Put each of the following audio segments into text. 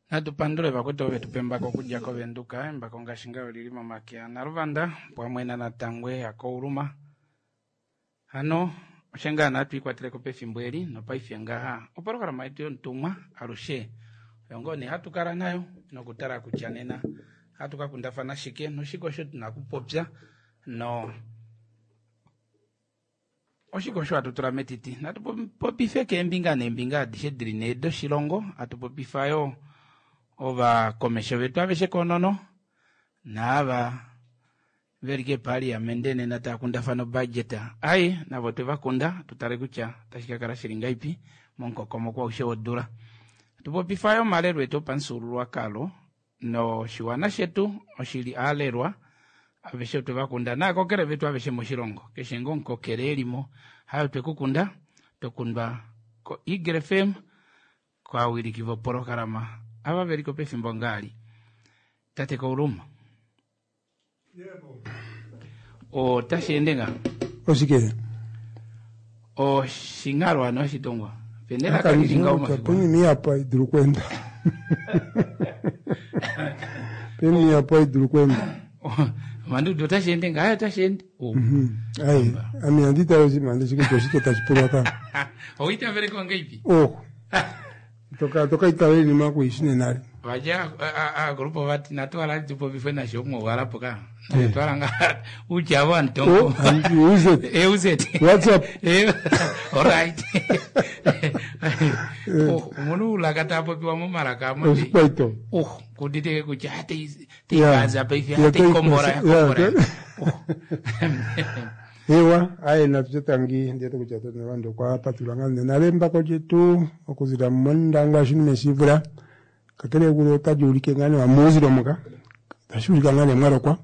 Natupandule bakwete betupembako kujjako benduka embako ngashinga lilimo makia na Rwanda pwamwena na tangwe akouluma hano oshenga natwikwatile kope fimbweli no paifyenga oporoka maityo ntumwa alushe yongone hatukara nayo nokutara kuchanena hatukakundafana shike no shiko shot nakupopya no oshiko shwa tutura metiti natupopife kembinga nembinga dishedrine do shilongo atupopifayo ova komesho betu abeshe konono na aba verike parliament ne natakunda fano budgeta ai na vote vakunda tutare kucha tashika kara shilinga ipi monko komo kwa ushe odura tupopifayo malero eto pansurwa kalo no shiwana shetu oshili alerwa abeshe tuvakunda na kokere betu abeshe moshilongo keshengo nkokere elimo hayo tekukunda tokunba ko igrefem kwa wilikivo porokarama aba veriko pe fimbongali tate ko uruma o tashendenga osike o shingaro ano shitongwa pendera kalinga uma poni mi apa idrukwenda peni apa idrukwenda mandu do tashendenga aya tashende ai ami andita yosi mande sike tosike tachipuraka o ita veriko ngaipi toka itawe ni mako ishine nari vaja a grupo vati natwala tipo bifena shongo wala poka twalanga ujava ntongo uzet WhatsApp alright munu lakata popi wa mumara kama ospaito kudite kujate tiaza paifi hate kombora ewa aye natutangi ndiye tukuchato nabando kwa patulangane nalemba ko jitu okuzira mondanga shine sivura kakele gulo tajulike ngane wa muziro muka tashulika ngane mwaro kwa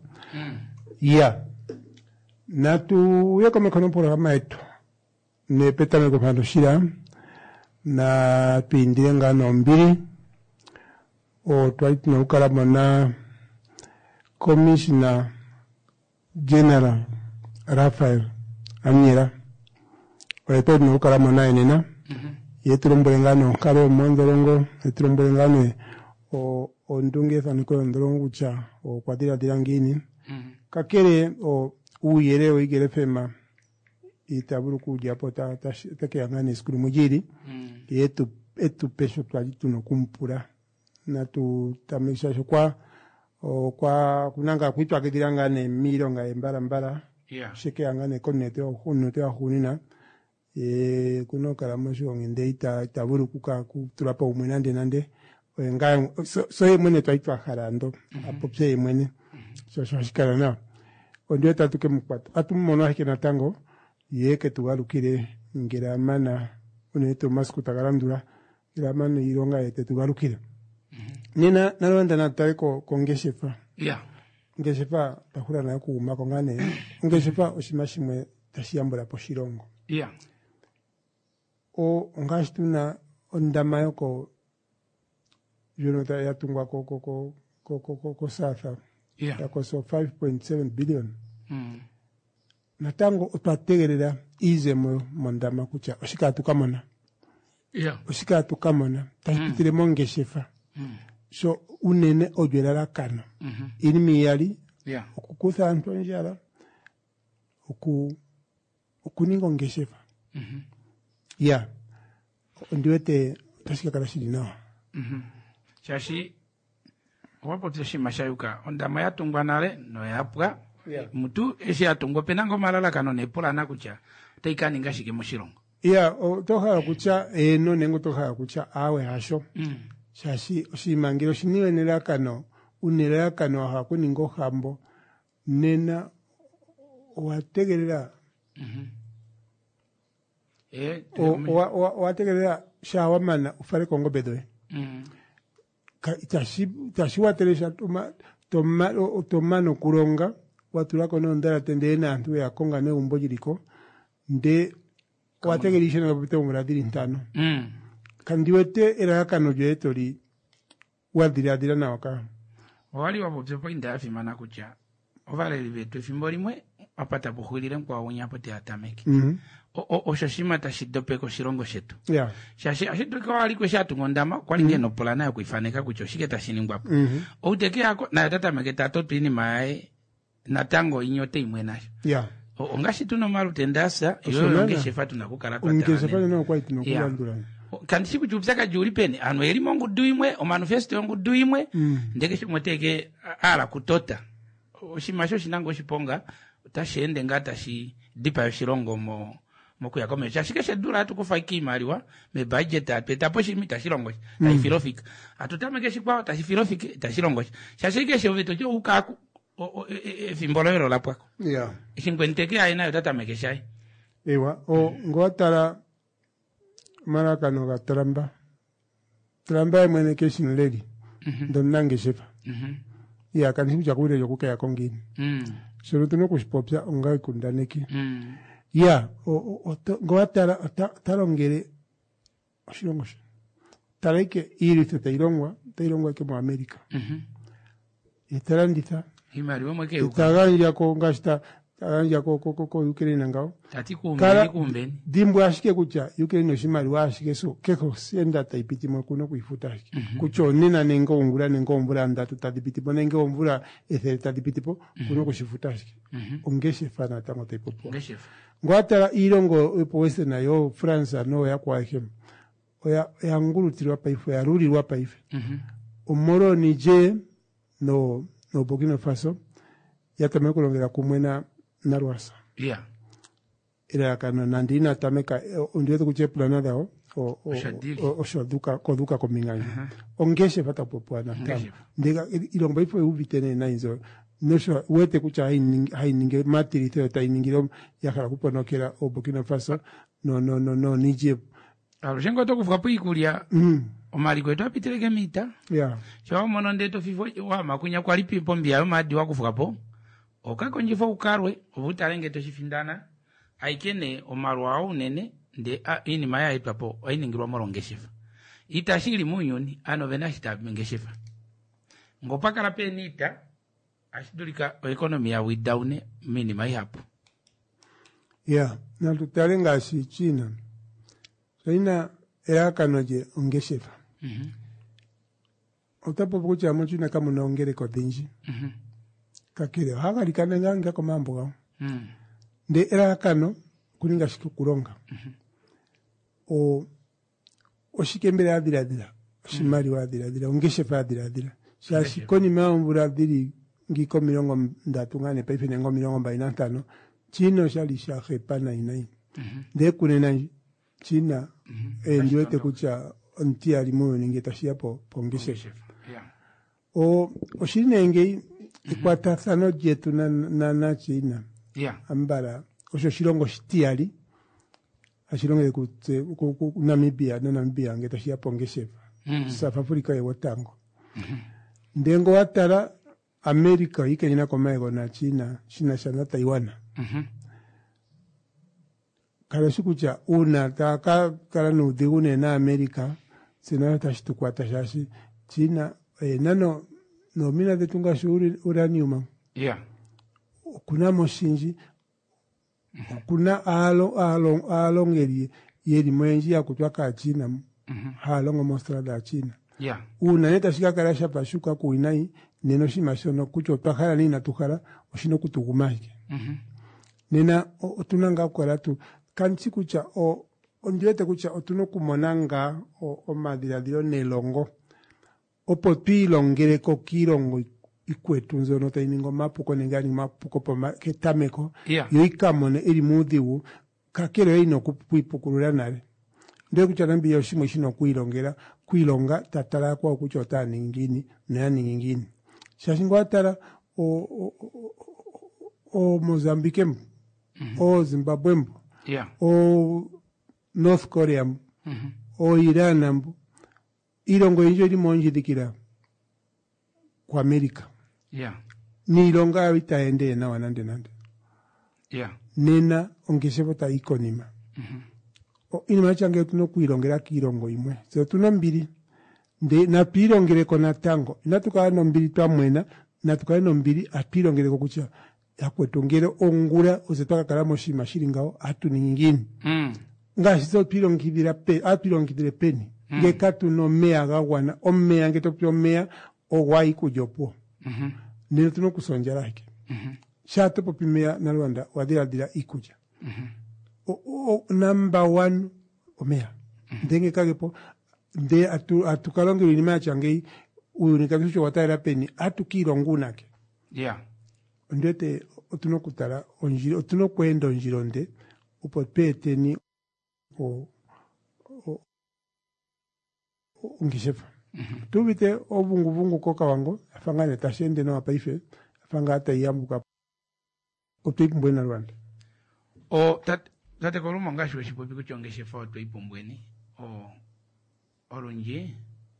natu yeko mekono programa eto ne petame ko pando shira na pindire ngano mbiri o twait no kala mona commissioner general Rafael Amira oeto no kala mona enena yetrombolengano kalo mondolongo yetrombolengano o ndunge faniko ndolongo cha o kwadira dirangini kakere o uyere o igere fema itaburu kuja pota take angane skulu mujiri etu pesho twalitu no kumpura na tu tamesha kwa kunanga kuitwa kedirangane milonga embara sheke angane konete o hunote a hunina kuno kalamasho ngende itaburu kuka kutulapa umwenande nande nga so yemwene twaitwa harando apopse yemwene so shikala na ondio tatuke mukwata atummono hake natango yeke tugalukire ngira mana uneto maskutagarandura ngira mana ironga yete tugalukire nina nalonda natako kongeshefa ngeshefa tahura na kuuma kongane ngeshefa oshimashimwe tashiyambula poshirongo o ngastuna ondama yoko yonota yatungwa ko South yako so 5.7 billion natango otwategerera izemo mondama kucha oshikatu kamona tahipitire mongeshefa so unene ojwerala kano ilimi yali okukutha antonjala okuninga ongeshefa ndiwete tashika kala shilinawa shashi wapo tshi mashayuka ondama yatungwa nale no yapwa mutu eshi yatungwa penango malala kano nepula na kucha teikani ngashike mushilongo toha kucha eno nengo toha kucha awe hasho shashi oshimangiro shiniwe nelakano unelakano hakuningo hambo nena wategerera wategerera shawamana ufare kongo bedoe tashi wateresha tomano kuronga watulako no ndara tende na antu ya konga ne umbojiriko nde wategerisha na bapite umuradiri ntano kandiwete era kano jetori wadira na waka wali wapo tsepo inda afimana kucha ovale livetu fimbo limwe apata buhulire kwa unyapo te atameki. Mhm. Tashidope ko shirongo shetu. Yeah. Shashi ashituka wali kwa shatu ngondama kwa lingeno polana ya kuifaneka kuchoshike tashiningwapo. Outeke yako na tatameke tatotu ini mae na tango inyote imwe nasho. Yeah. Ongashi no malu tendasa yo ongeshefa tunakukala kwa tana. Ongeshefa no kwa itunokula ndura. Kandi kujubisaka juli pene anu eri mongu duimwe o manifesto yongu duimwe ndeke shimoteke ala kutota oshimasho shinango shiponga tashende ngata shi dipa shirongo mo kuyakome shashike shedura atukufa ikimaliwa me budget apeta po shimita shirongo taifilofika atutameke shikwa tashifilofika tashirongo shashike sheveto jo ukaku fimbolero lapwako yeah shingwenteke aina yotatameke shai ewa ngotara Marakano ga Tramba mwene keshin lady. Don nange shefa. Ya kanisi chakule yokuka ya kongini. Surutu no kushpopsa ongai kundaneki. Ya ngoatara tarongere oshirongosha. Tareke irito tairongwa ke mo America. Itarandita. Himari wamo ke uka. Taganya ko ngashta Taranja ko Ukraine ngao. Tati kumbeni. Dimbu ashike kucha Ukraine no shimari wa ashike so keko senda taipiti mo kuno kuifuta ashike. Kucho nina nengo ongura ndatu tadipiti po nengo ongura ether tadipiti po kuno kushifuta ashike. Ongeshe fana tango taipopo. Ongeshe. Ngwatara irongo epo weste na yo France no ya kwa hem. Oya nguru tirwa paifu ya ruri wa paifu. Omoro Niger no Burkina Faso ya tameko longera kumwena na Rwasa. Yeah. Ila kana nandina tameka ondiwetu kuchepula na dao o shoduka koduka kominganya. Ongeshe fata popo na tam. Ndega ilomba ifo ubitene na inzo. Nosho wete kucha haininge matiri teo tainingiro yakara kuponokera o Burkina Faso no Niger. Aloshengo to kufuka ikulia. Omali kwetu apitireke mita. Yeah. Chwa mono ndeto fifo wa makunya kwa lipi pombi ya madi wa kufuka po. Okako njifo ukarwe uvutalenge toshifindana aikene omarwa unene nde ini maya itapo ainingirwa morongeshefa itashiri munyoni anovena shitabingeshefa ngopaka la penita ashidulika economy ya widaune mini mai hapo. Yeah, na tutalenga si China China era kanoje ongeshefa utapo kucha mchina kama unaongere kwa dinji kakire hagali kananga ko mambo ga nde era kano kuninga shiku kuronga o shikembere adiradira shimari wa adiradira ongeshe fa adiradira shashi koni mambo radiri ngiko mirongo ndatungane paife nengo mirongo bainantano chino shali shahe pana inai nde kunena China ndiwete kucha ntia limuyo ningetashia po ongeshe o shinenge ikwatathano jetu na China. Yeah. Ambara osho shirongo shitiali ashirongere ku Namibia ngetashia pongeshefa. South Africa ye watango. Ndengo watara America ikenina komego na China shana Taiwan. Kala shikucha una kala nudigune na America sina tashitukwata shashi China nano no mina de tunga shuri uranium. Yeah. Kuna moshinji. Kuna along yeri mwenji ya kutwaka China. Halongo mostra da China. Yeah. Una neta shika karasha pashuka kuinai neno shimashono kucho pakara nina tukara oshino kutugumake. Nena otunanga kwa tu kanchi kucha ondiwete kucha otuno kumonanga o madiradiro nelongo. Opo tuilongere ko kirongo ikwetu nzono tainingo mapuko nengani mapuko poma ketameko. Yeah. Yoikamone eri mudiwu kakero ino kupuipukurura nare. Ndio kuchanambi yoshimo shino kuilonga tatara kwa kuchota ningini na ningini. Shashingo atara o Mozambique mbo. O Zimbabwe mbo. Yeah. O North Korea mbo. O Iran mbo. Ilongo injo ili monji dikira kwa Amerika. Yeah. Ni ilonga witaende na wanande nande. Yeah. Nena ongesebota ikonima. Ini machange tuno kuilongera kirongo imwe. So tuno mbili. Nde na pilongere kona tango. Natuka no mbili twa mwena. Natuka no mbili apilongere kukucha. yakwetongere ongura ozetoka kalamo shima shilingao atu nyingine nga shizo pilongidire peni ngekatu no mea gawana omea ngetopyo mea owai kujopo nino tuno kusonjera hiki shato popimea na Rwanda wadira ikuja number 1 omea ndenge kagepo nde atukalongero inima changei unikabisho wataira peni atukilongunake ndete otuno kutala onjiro otuno kwenda onjironde upopete ni ungishefa tubite obunguvungu koka wango afangane tashende na wapaife afanga hata yambuka otuipumbwe na Rwanda tate koluma ngasho shipopi kuchongeshefa otuipumbweni olunji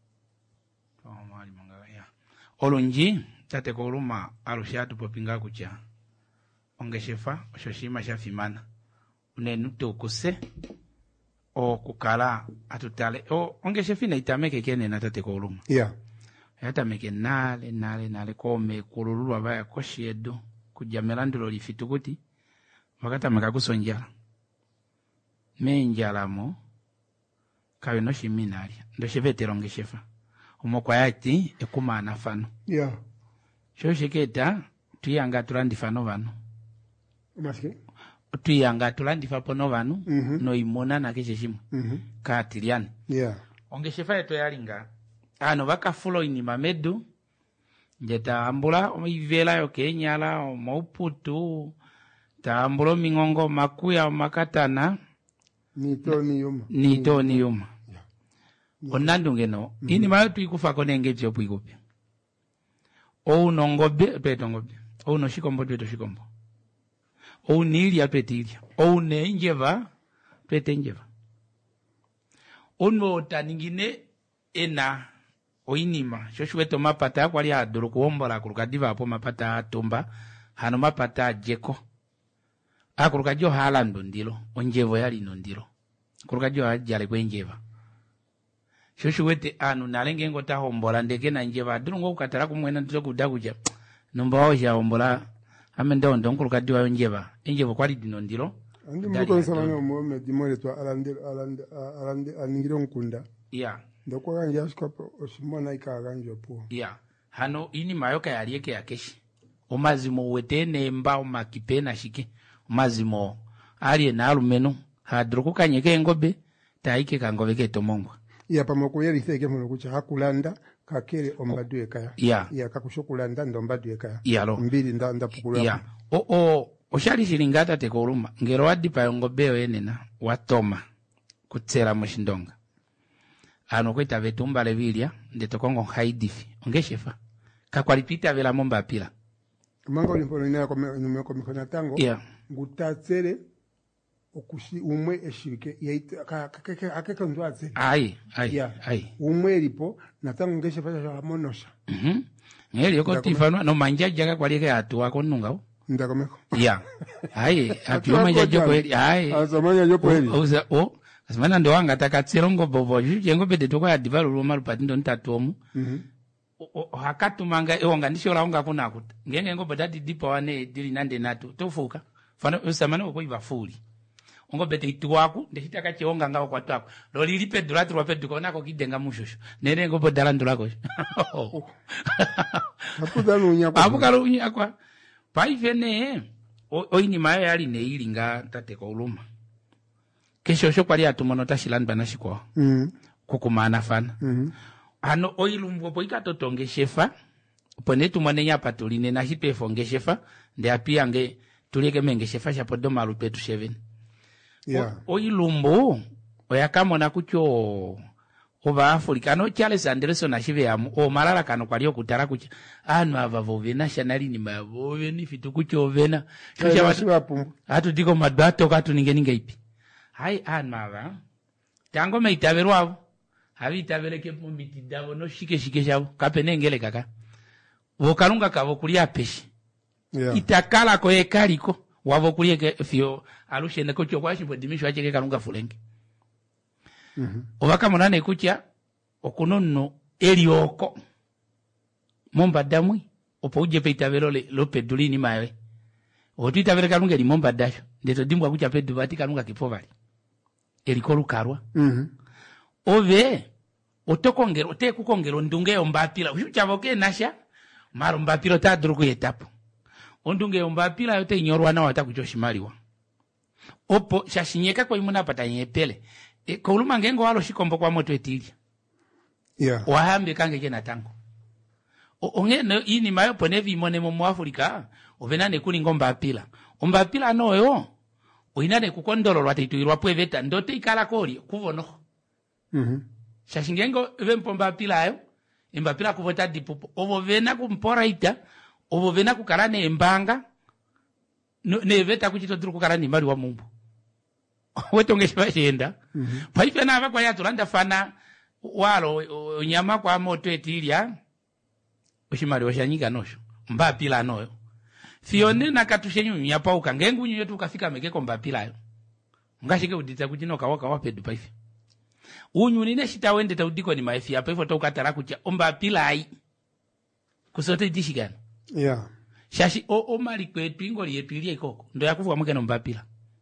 olunji tate koluma alushatu popinga kucha ongeshefa oshoshima shafimana unenu tukuse kukala atutale ongeshefa itameke kene na tate koluma yatameke nale kome kulululwa baya koshedo kujamela ndulo lifitukuti wakatameka kusonjala menjalamo kawe no shiminali ndo shevetero ongeshefa umokwa yati ekumana fano shosheketa tuyanga tulandi fano vano tuyanga tulandi fapono vano no imona na kesheshimo katiliani ongeshefa yeto yalinga ano bakafulo inima medu njeta ambula ivela yo kenyala mauputu tambulo mingongo makuya makatana nitoni yuma onandungeno inima yo tuikufa konenge jopu ikupe no ngobe tweto ngobe no shikombo tweto shikombo nilia twetilia ne injeva twete njeva no taningine ena oinima shoshweto mapata kwali aduru kuombola kulukadiva hapo mapata atumba hano mapata jeko akulukajo halando ndilo onjevo yali no ndilo kulukajo ajale kwenjeva shoshwete anu nalenge ngota hombola ndeke na njeva aduru ngo ukatara kumwena ntokuda kuja nomba oja hombola amende ndo kulukajo onjeva enjevo kwali dino ndilo andi muko samana Mohamed dimole to alande aningiro nkunda ndoko ganja askopo osimona ikaganjo po hano ini mayoka yalieke yakeshi omazimo wetene mba omakipena shike omazimo ali na alumeno hadruku kanyeke ngobe taike kangobe ketomongwa pamoko yelitheke muno kucha hakulanda kakere ombadu ekaya kakushokulanda ndombadu ekaya mbili ndapukula oshali shilingata tekoluma ngero wadipa yongobeo yenena watoma kutsera mushindonga ano kweta vetumba levilia ndetokongo haidifi ongeshefa kakwalipita vela momba pila manga olimpono ina numeko mikona tango ngutatsere okushi umwe eshirike yaita akeka ndwaze ai umwe lipo natango ngeshefa ya monosha ngeli yoko tifano no manjaja kakwalike atu akonunga ndakomeko apima jajo kweli azamanya jopo heli asimana ndo wanga takatsirongo bobo jengo bede toko ya divalu roma lupatindo ntatomu hakatumanga eonga ndishora onga kuna kuta ngenge ngo badati dipo wane dili nande nato tofuka fana usamana ko ibafuli ongo bede itwaku ndihitaka chionga ngao kwa twako lo lilipe durati rwa pedu kona ko kidenga mushushu nere ngo bodala ndulako apukalo unyakwa paivene oini mayo yali neilinga tate ko uluma kesho kwali atumono tashilanda nashikwa kukumana fana ano oilumbo poika totonge shefa ponetu mwanenya patuline na hipefo ngeshefa nde apia nge tuleke menge shefa chapodo malupetu 7 oilumbo oyakamona kucho oba afrikano Charles Anderson ashiveamu malala kano kwali okutara kucha ano avavovena shanali ni mavoveni fitukucho vena hatu diko madbato katu ninge ipi hai anava tango meitaverwavo havitavereke pomiti davo no shike shavo kapenengele kaka vokalunga kavo kulia peshi itakala ko ekaliko wavo kulie fio alushene kocho kwashi bodimisho acheke kalunga fulenge ovaka monane kucha okunono elioko momba damwi opo uje peitaverole lope dulini mawe Otuita vere kalunga limomba dasho. Ndeto dimbwa kucha pedu bati kalunga kipovali. Elikolu karwa. Ove, otokongero, te kukongero ndunge ombapila. Uchavoke nasha, maro mbapilo ta druku yetapo. Ondunge ombapila yote inyorwa na wata kuchoshimaliwa. Opo, shashinyeka kwa imuna pata nyepele. Kauluma ngengo walo shikombo kwa moto etili. Yeah. Wahambe kange jena tango. Onge no ini mayo ponevi mone mu Afrika ovenane kuli ngomba apila ombapila noyo oinane kukondolo lwatituirwa pweveta ndote ikala koli kuvono shashingengo vempomba apila ayo embapila kuvota dipupo ovovena kumpora ita ovovena kukarane embanga neveta kuchito duru kukarane mali wa mumbu wetonge shenda paife na ava kwa yatulanda fana walo nyama kwa moto etilia ushimari washanyika nosho mbapila noyo fione na katushenyu nyapauka ngengu nyo tukafika mekeko mbapila yo ngashike udita kujino kawaka wapedu paifi unyu nine shita wende taudiko ni maifi hapa hivyo tokatara kucha mbapila ai kusote dishigana Yeah. shashi o mali kwetu ingoli yetu ilie ikoko ndo yakuvuka mweke no mbapila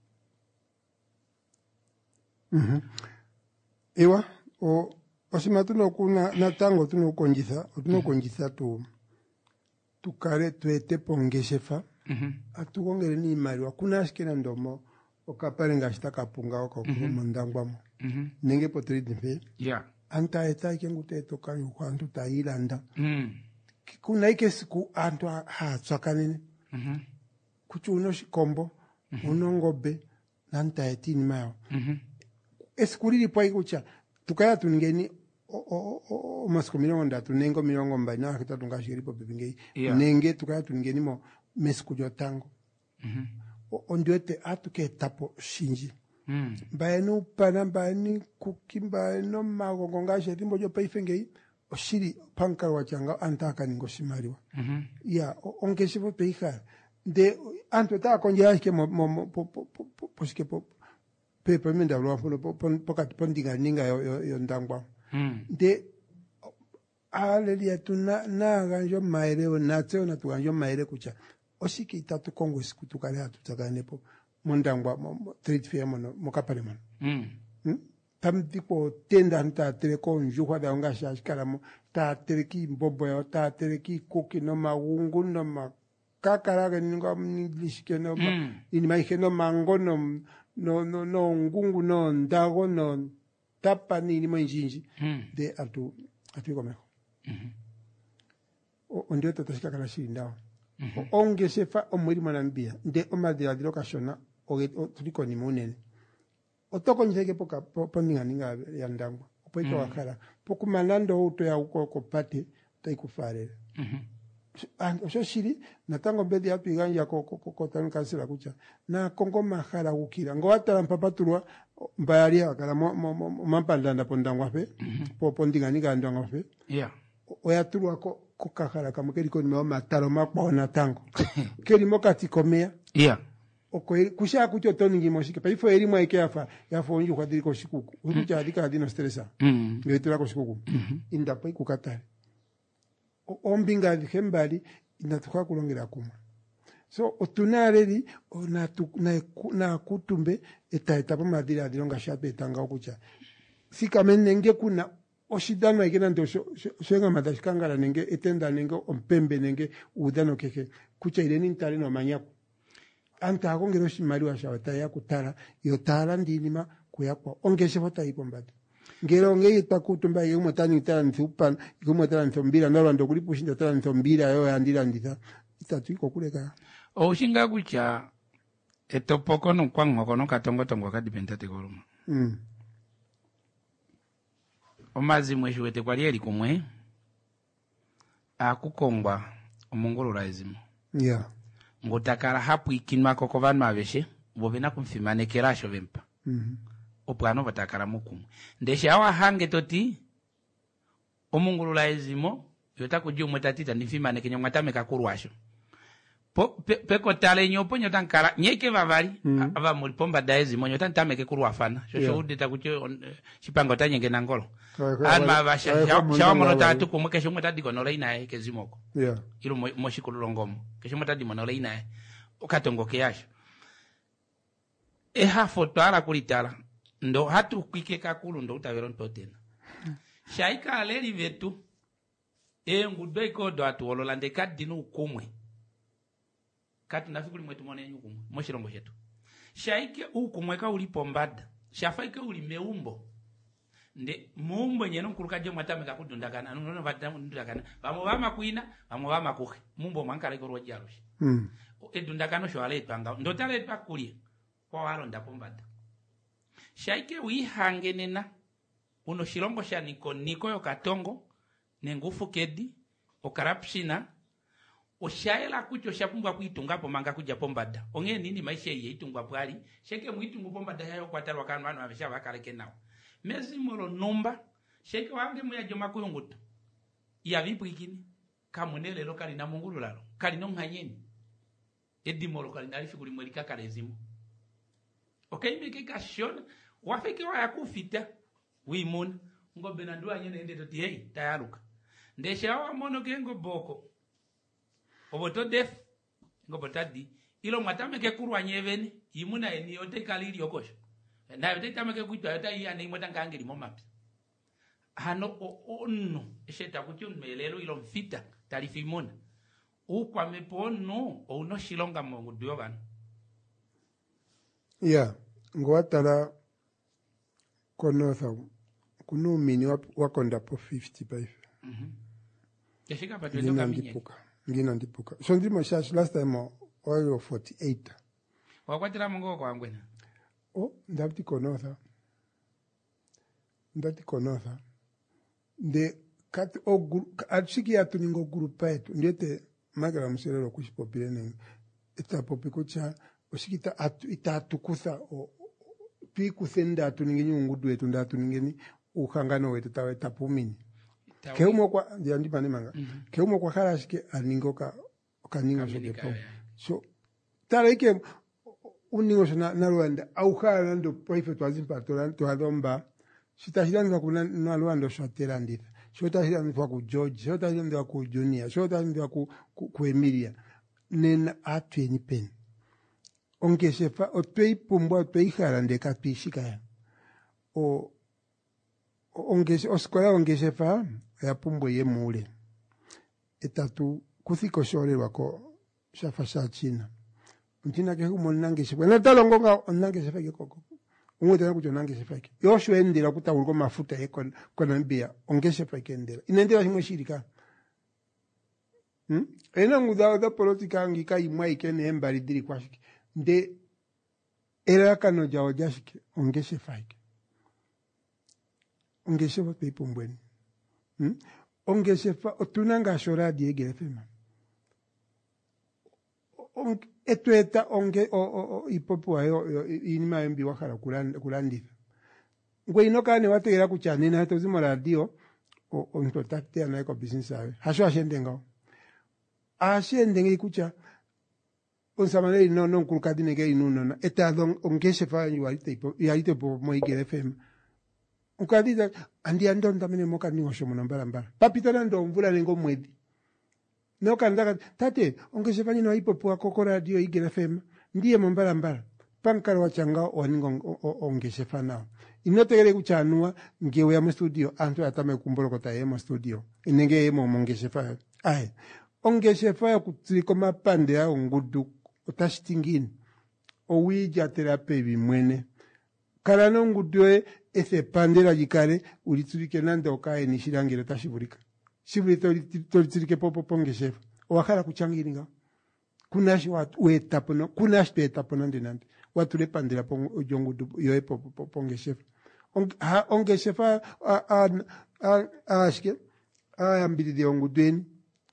Iwa osima kuna na tango tunokonjitha tukale tuete pongeshefa atukongele ni imaliwa kuna ashikena ndomo okapale ngashita kapunga oko mondangwamo nenge potridi mpe anta eta kengu toka yuko antu tailanda kuna ike siku antu hatswakanene kuchuno shikombo unongobe nanta etini mayo eskulili po ikucha tukaya tuningeni masiko milongo ndatu nengo milongo mbai na kitatu ngashiripo bibingei nenge tukaya tuningeni mo mesiku jotango ondiwete atuke tapo shinji mbai no pana mbai ni kukimba no magongo ngashiri mbojo paifengei oshiri pankar wachanga antaka ningoshimariwa ya ongeshipo peika de anto ta konja ke mo poshike po pepe menda lo afulo pokati pondiga ninga yo ndangwa de alelia tuna na ganjo maire na tseo na tuganjo maire kucha oshiki tatu kongo sikutukale atutaganepo mondangwa treat fair mo kapale man tamdiko tenda nta teleko njukwa da nga shashikala mo ta teleki mbobo ya ta teleki koki no maungu no makakara ninga nilishike no ini maike no mango no ngungu no ndago no tapa ni mwenjinji de atu komeko onde tatashika kala shindao onge sefa omuri manambia de omadira dilokashona oge tuliko ni munene otoko njeke poka poninga ninga ya ndangwa opoito wakala poku malando uto ya uko pate taikufarera osho shiri natango mbedi atu iganja ko tanu kansela kucha na kongo mahara ukira ngo atala mpapatulwa mbayali akala mo mpandanda pondangwa pe po ndinga ninga ndangwa pe oyatulwa ko kakala kamukeli ko ni matalo makpona tango keli mokati komea okoeri kusha kucho toningi moshike pa ifo eri mwaike yafa onju kwa diriko shikuku ukucha adika adino stressa ngetira ko shikuku inda pa ikukatale ombinga hembali inatuka kulongera kuma so otunareli na kutumbe eta pa madira adilonga shape tanga okucha fika menenge kuna oshidano ikena ndo shenga madashikangala nenge etenda nenge ompembe nenge udano keke kucha ileni ntale no manyaku anta akongero shimaliwa shawata ya kutala yotala ndinima kuyakwa ongeshe fota ipombati ngero ngeye takutumba yumwe tani tala nthupan yumwe tala nthombira nalo ndo kulipushinda tala nthombira yo yandira nditha itatu iko kuleka oshinga kucha etopoko no kwango kono katongo kadipenta tegoluma omazi mweshi wete kwalieli kumwe akukongwa omongolora ezimo ngotakala hapu ikinwa koko vanhu aveshe vovena kumfimanekerasho vempa opwano vatakala mukumwe ndeshe awa hange toti omungulula ezimo yotakuji umwe tatita ndifimaneke nyamwatameka kurwasho peko tale nyopo nyotankala nyeke vavali ava mulipomba da ezimo nyotantameke kurwafana shosho udita kuchi chipango tanyenge nangolo alma avasha shawa mono tatu kumwe kesho umwe tadiko nola inae kezimoko ilu moshikululongomo kesho umwe tadimo nola inae katongo keyasho ehafo twala kulitala ndo hatu kwike kakulu ndo utavero ntotena shaika aleri vetu ngudo ikodo atuolola ndekadinu ukumwe kati nafikuli mwetu mone nyukumwe moshilongo shetu shaike ukumwe ka ulipo mbada shafaike uli meumbo nde mumbo nyeno nkulukaje mwatameka kudundakana nono badundakana bamo bama kuina bamo bama kuhe mumbo mankala ko rojarushi edundakano sho aletwanga ndotale twakulie kwa walo ndapombada shaike wihangenena uno shilongo sha niko yo katongo nengufu kedi okarapshina oshaela kucho shapumbwa kuitungapo manga kuja pombada onge nini maisha ye itungwa bwali sheke muitungu pombada yayo kwatarwa kanwa anu abisha bakaleke nawo mezi molo numba sheke wange muyajo makuyunguto ya vipu ikini kamunele lo kali na mungulu lalo kali no nkanyeni edi molo kali nalifi kuli mwelika kalezimo okay meke kashona wafeke wa yakufita wimuna ngobe na ndua nyene ende toti hey tayaruka ndesha wa mono kengo boko oboto def ngobo tadi ilo mwatameke kurwa nyeveni imuna eni yote kalili yokosho na yote tameke kuitwa yota iya ni mweta ngangeli momapi hano ono esheta kuchun melelo ilo mfita tarifi imuna ukwa mepono ono shilonga mongu duyogan yeah ngwatala konotha kuno mini wakonda po 55 yashika pa tuendoka minye ngina ndipuka so ndimo shash last time oyo 48 wakwatira mungo kwa ngwena ndabti konotha nde kat atshiki atuningo grupa yetu ndete magara mserero kushipopile nenge etapopiko cha oshikita itatukusa twikusenda atuninge nyungudu wetu ndatuningeni ukangano wetu tawe tapumini keumo kwa ndi mane manga keumo kwa kharashike aningoka okaningo sokepo so tareke uningo na Rwanda au khala ndo private wazimpa to hadomba sitashidani kwa na Rwanda shotera ndita shotashidani kwa ku George shotashidani kwa ku Junior shotashidani kwa ku Emilia nena atweni pen ongeshefa otwei pumbwa otwei khala ndeka twishika o osikola ongeshefa ya pumbwa ye mule etatu kuthiko shole wako shafa sha China ntina ke humo nangeshefa na talongonga nangeshefa ke koko umwe kucho nangeshefa ke yosho endela kutawuko mafuta eko kona mbia ongeshefa ke endela inendela himwe shirika ena nguda politika ngika imwa ikene embali diri kwashiki nde era kano jawo jashike ongeshefa ke ongeshefa pepo mbweni ongeshefa otunanga shora diegere fema etweta onge ipopo ayo inima yembi wakhala kulanditha ngwe inokane wategera kuchanena hato zimo radio onto takte na eko business awe hasho ashendenga kucha onsamane no nkulukadine ge inunona etadon ongeshefa yualite po moigere fema ukadida andi andonda mene moka ni washo munambara papitana ndo mvula nengo mwedi noka ndaka tate ongeshefa nyino ipopo akoko radio igere fema ndiye mbara pankaro wachanga waningo ongeshefa nao inotegere kuchanua ngewe ya mu studio antu atame kumbolokota yemo studio inenge yemo mongeshefa ai ongeshefa ya kutsiko mapande ya ngudu otashitingini owija terape bimwene kala no ngudwe ese pandera jikare uliturike nande okae nishirangire tashibulika shibulito toliturike popo pongeshefa wakala kuchangiringa kunashi watu wetapono kunashi wetapono nande watu le pandera pongo jongudu yoe popo pongeshefa ongeshefa ashke ambidi de ongudweni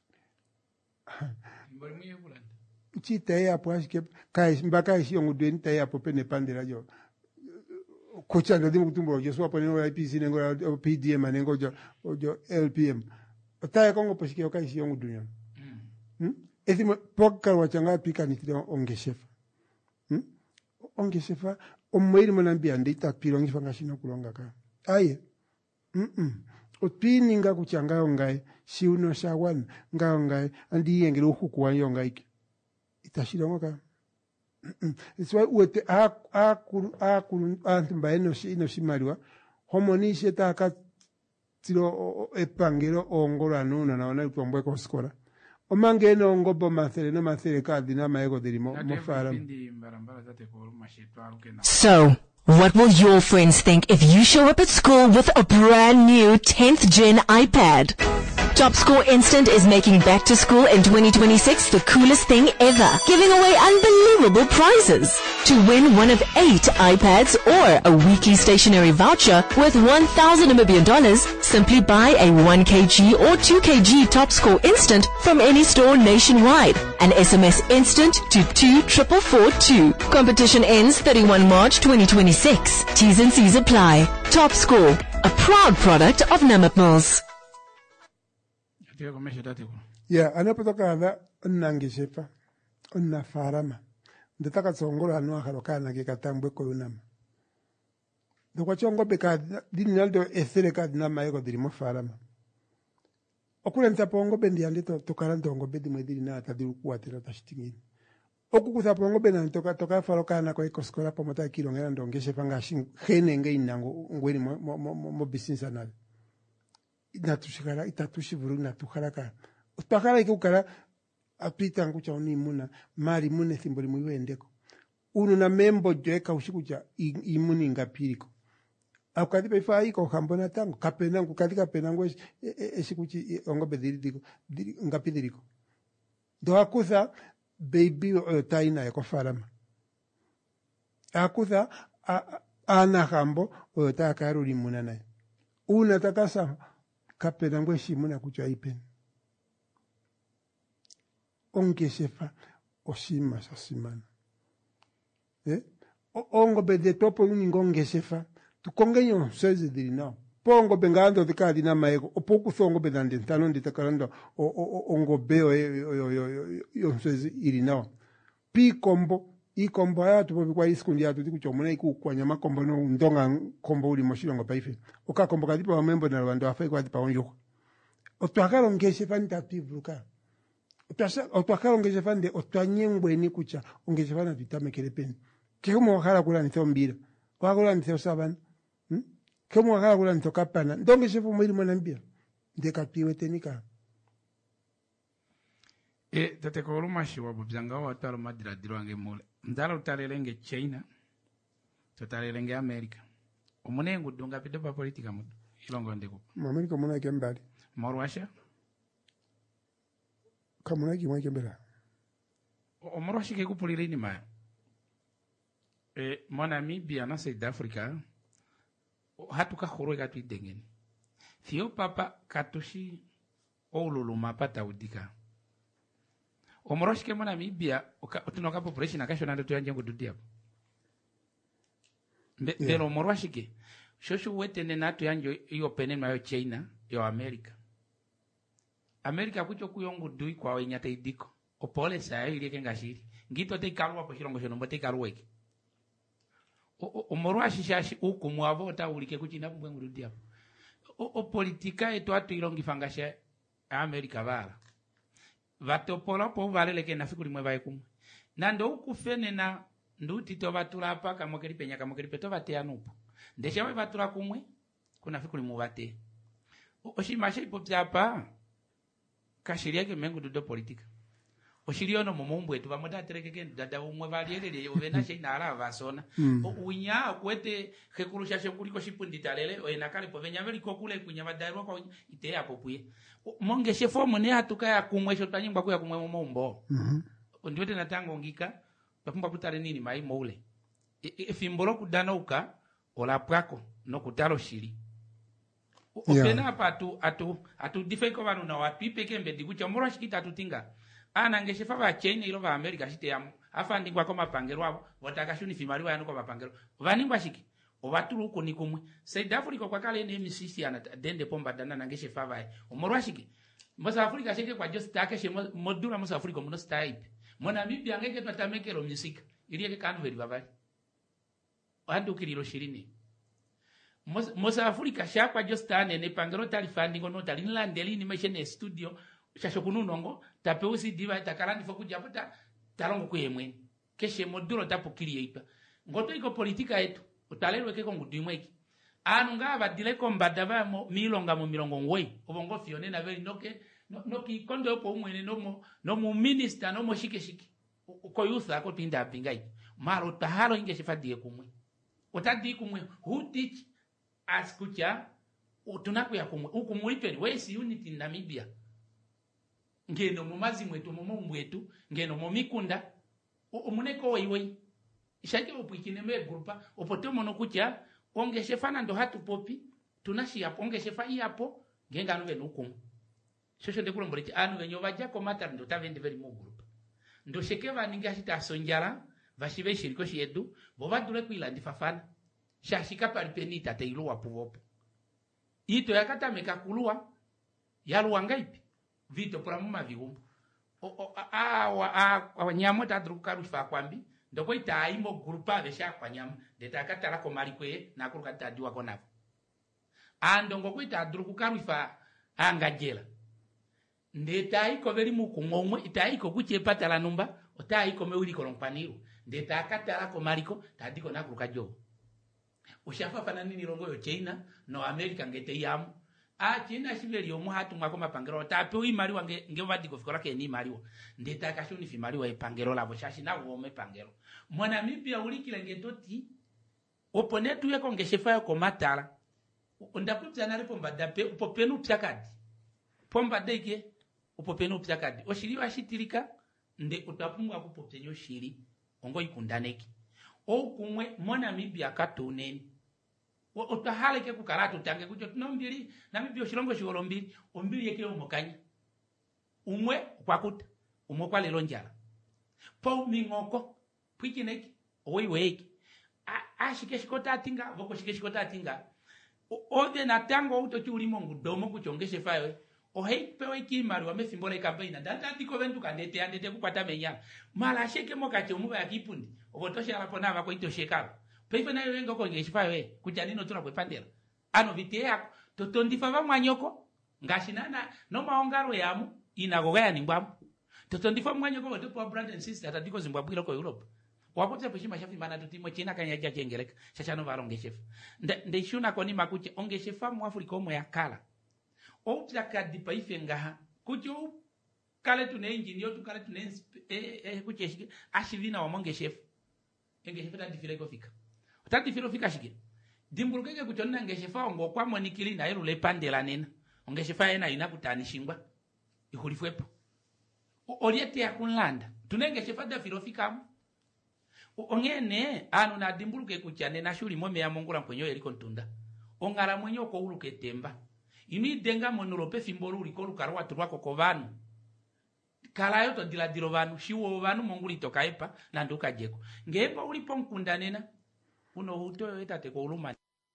chita ya pwashike kai mbaka ishi ongudweni ta ya popene pandera jo kocha ndo dimu kutumbo jo swapo nengo IPC nengo PDM nengo jo LPM otaya kongo poshike okai shi yongu dunya ezimo poka wachanga pika ni ongeshefa ongeshefa omwiri monambia ndita pirongi fanga shino kulonga ka aye otwini nga kuchanga yongai shi uno shawan nga yongai andi yengere uhuku wa yongai itashironga ka iswa uete akuru antumba ino shimaliwa homoni sheta ka tiro epangiro ongora nuna na ona tuambwe ko skora omange no ngobo mathere kadina maego dirimo mofara. So, what will your friends think if you show up at school with a brand new 10th gen iPad? Top Score Instant is making back to school in 2026 the coolest thing ever, giving away unbelievable prizes. To win one of 8 iPads or a weekly stationery voucher worth $1,000, simply buy a 1 kg or 2 kg Top Score Instant from any store nationwide and SMS Instant to 24442. Competition ends 31 March 2026. T's and C's apply. Top Score, a proud product of Namib Mills. Yeah, anapotoka anda unangishepa unafarama ndetaka tsongoro anu akhalokana ke katambwe ko unama ndokwa chongo beka dinaldo ethere ka dinama yego dirimo farama okulenta pongo bendi ande to karando ngo bedi mwediri na tadiru kuatira tashitingini okukuza pongo bena toka falokana ko ikoskola pomota kilongera ndongeshepa ngashi khenenge inango ngweni mo business anal natushikara itatushivuru natuharaka utakara ikukara apita ngucha unimuna mari mune thimboli muiwendeko unu na membo joeka ushikucha imuni ngapiriko akadipa ifa iko hambona tango kapenangu kadika penangu esikuchi ongobe diriko ngapidiriko do akuza baby taina yako farama akuza ana hambo takaruri muna naye una takasa kapenangu shimuna kucha ipen ongeshefa oshima sasimana ongo bede topo uningo ongeshefa tukongenyo seze dirina pongo bengando tikadi na maego opoku songo bedande tano nditakarando ongo beo yo seze irina pi kombo ikombo ya tupo kwa isikundi ya tutikuchomona ikukwanya makombo no ndonga kombo uli moshilongo paife oka kombo kadipa wa membo na rwando afai kwa dipa onyo otwakaro ongeshefa nitapivruka otwakara ongeshefa nde otwanyengwe ni kucha ongeshefa na tutame kelepeni kemo wakala kula nitho mbira wakula nitho sabana kemo wakala kula nitho kapana ndongeshefa mwili mwana mbira ndeka piwe tenika tate ko rumashi wa bubzanga wa talo madira dirange mule ndalo talelenge China totalelenge America omunengu dunga pidopa politika mutu ilongo ndeko America muna kembali Morwasha kamuna kimwe kembela omorwashi ke kupulira ni maya mona Namibia na South Africa hatuka khoro ka twidengeni fio papa katushi oluluma pata udika omorwashi ke mona Namibia tunoka population akashona ndo tuyanje ngududia mbelo omorwashi ke shoshu wetene natu yanjo iyo penema yo China yo America kucho kuyongu dui kwa wenyata idiko opole sayo ileke ngashiri ngito te kalwa po shirongo shono mbote kalweke omorwa shishashi uku mwavota ulike kuchina mbwengu rudia o politika eto atu ilongi fangashe America bala vatopola po valeleke nafikuli mwe vaikumwe nando ukufene na nduti to batula apa kamokeri penya kamokeri peto bate anupo ndesha we batula kumwe kuna fikuli mubate oshimashe ipopya apa kashiria ke mengu do politika oshiriono momombo etu bamoda terekeke dada umwe baliyelele ovena sheina ala vasona unya kwete hekurusha shekuliko shipundi talele oena kale povenya beli kokule kunya badarwa kwa ite hapo puye monge shefo mone hatuka ya kumwe shota nyimba kwa kumwe momombo ndiwete natango ngika bapumba kutale nini mai moule efimbolo kudana uka ola pwako no kutalo shiri opena apa atu difeko banu na watu ipekembe dikucha moro shikita atutinga ana ngeshefa ba China ilo ba America shite ya afandi kwa koma pangero watakashuni fimali wa yanuko bapangero vaningwa shiki obaturu uko ni kumwe South Africa kwa kale ne misisi ana dende pomba dana na ngeshefa ba omoro shiki Masa Africa shike kwa just take she modula Masa Africa muno style mona Namibia ngeke twatamekero music iliye kanveri babali wandu kililo 20 Masa Africa shakwa jostane ne pangero talifandi ngono talinlandeli ni machine studio shashokununongo tapeusi diva takalani fokuja pata talongo kuyemwe keshe moduro tapukili yipa ngoto iko politika yetu utalelwe keko ngudimweki anu nga badile ko mbadava mo milonga mu milongo ngoi obongo fione na veli noki kondo po umwene no mu minister no mo shike ko yutha ko tinda pingai maro tahalo inge shifadie kumwe utadi kumwe who teach askucha tunakuya kumwe ukumulipe wesi unity Namibia ngeno mu mazi mwetu mu mwetu ngeno mu mikunda umuneko weiwei ishake opwikine me grupa opotomo no kucha ongeshefana ndo hatu popi tunashi hapo ongeshefa hapo ngenga anu venu hukumu shosho de kulombolechi anu venyo vajako matar ndo tavende veri mu grupa ndo shekeva ninga shita sonjara vashive shiriko shedu bovadule kuilandi fafana shashika palipenita teilu wapuvopo ito yakata mekakulua yaluwa ngaipi vito pramuma viumbu nyamo tadruka rufa kwambi ndoko itaimo grupa vesha kwa nyama detakatala ko malikwe na kuruka tadiwa konavo andongo ko itadruku karufa angajela ndetai ko veri mukungomwe itai ko kuchepa la numba otai ko meuli ko lompaniru detakatala ko maliko tadiko na kuruka jo ushafa fana nini longo yo China no America ngete yamu China shiveli omu hatu mwako mapangero tape imari wange ngevadiko fikola ke ni mari ndeta kashoni fimari wa ipangero lavo shashi na uome pangero mwana mipia ulikila ngetoti oponetu yako ngeshefa yako matala ndapupya nalipo mbadape upopenu pyakadi pomba deke upopenu pyakadi oshiri washitilika nde utapungwa kupopyenyo shiri ongo ikundaneki okumwe mwana mipia katuneni otahaleke kukaratu tange kucho tunombiri Namibia shilongo shigolombiri ombiri yeke umokanya umwe kwakuta umwe kwa lelo njala po mingoko pwikineki oiweki ashikeshikota atinga voko shikeshikota atinga ode na tango utochulimo ngudomo kuchongeshe fayo oheipewe kimari wamefimbola campaign ndatiko ventu kandete andete kukwata menya mala sheke mokache umuba yakipundi obotoshe alapona bako itosheka peife nayo wengo ko ngeshifayo kuja nino tuna kwepandela ano vite yako totondifa bamwanyoko ngashinana no maongaro yamu inagogaya ningwamu totondifa mwanyoko botopo brand and sister atadiko Zimbabwe ko Europe wapote peshima shafi mana tutimo China kanyaja jengeleka shachano varonge chef ndeshuna koni makuche onge chefa mu Afrika omo yakala opya kadipa ifenga kucho kale tune engineer tu kale tune kuche ashivina wa monge chef enge chef tadifile ko fika tadifile fika shike dimbulukeke kuchonna nge chefa ongo kwa monikili na yero lepandela nena onge chefa ena inakutanishingwa ihulifwepo oliete yakunlanda tunenge chefa da filofika ongene anu na dimbuluke kuchane na shuli mome ya mongula mkwenyo yeliko ntunda ongala mwenyo ko uluke temba imi denga monolope fimbolu uliko lukaro watu wako kovanu kala yoto diladiro vanu shiwo vanu monguli tokaepa na nduka jeko ngepa ulipo mkunda nena uno huto etate ko uluma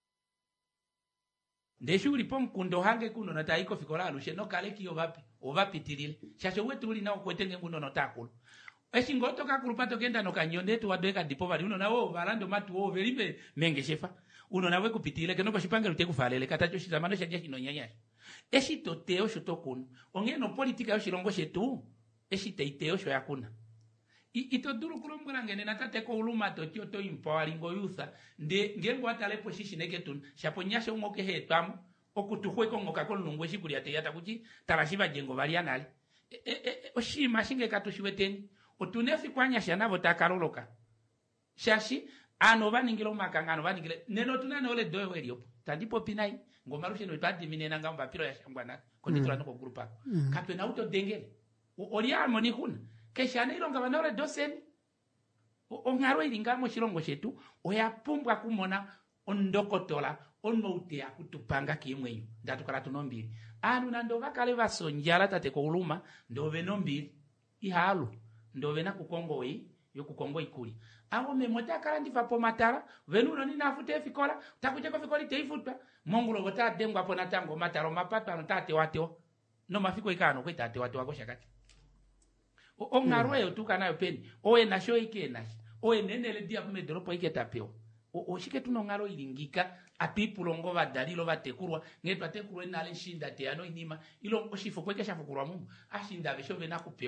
ndeshi ulipo mkundo hange kuno na taiko fikola alushe no kale kiyo vapi ovapitilile shasho wetu uli nao kwetenge kuno no takulu eshingoto kakulupato kenda no kanyonde tu wadweka dipo bali uno nawo balando matu wo velibe menge shefa uno nawe kupitile keno ko shipange lute kufalele katacho shitamano shaje kinonyanya eshi toteo shotokunu ongeno politika yo shilongo shetu eshi teiteo sho yakuna ito duru kulombura ngene natate ko uluma to tioto empowering youth ngengo atalepo shishineke tun shaponyashe ungoke hetwamu okutuhwe ko ngoka ko lungwe shikuli ateyata kuchi tarashiba jengo bali anali oshima shinge katushiweteni otunefi kwanya shanavo takaroloka shashi ano vaningilo makangano vaningile neno tunane ole doyo weliopo tandipo pinai ngomarushe no padi minena ngamba pilo ya shangwana konditula noko grupa kapwe na uto dengele oli harmony kuna kesha nilonga vanole doseni ongaro ilingamo shilongo shetu oyapumbwa kumona ondokotola onmoute akutupanga kimwenyu ndatukala tunombili anu nando vakale vasonjala tate ko uluma ndove nombili ihalu ndove na kukongoi yo kukongoi kuli awo memota kala ndifa po matala venuno ni nafute fikola takuje ko fikoli teifutwa mongulo bota dengwa po natango matalo mapapa no tate wateo no mafiko ikano ko tate wateo ko shakati ongarwe yo tukana yo peni owe na show ikena owe nenele dia ku medropo iketapeo oshike tunongaro ilingika apipulongo badalilo batekurwa ngetwa tekurwa nale shinda te ano inima ilo oshifo kweke shafukurwa mungu ashinda besho bena kupewa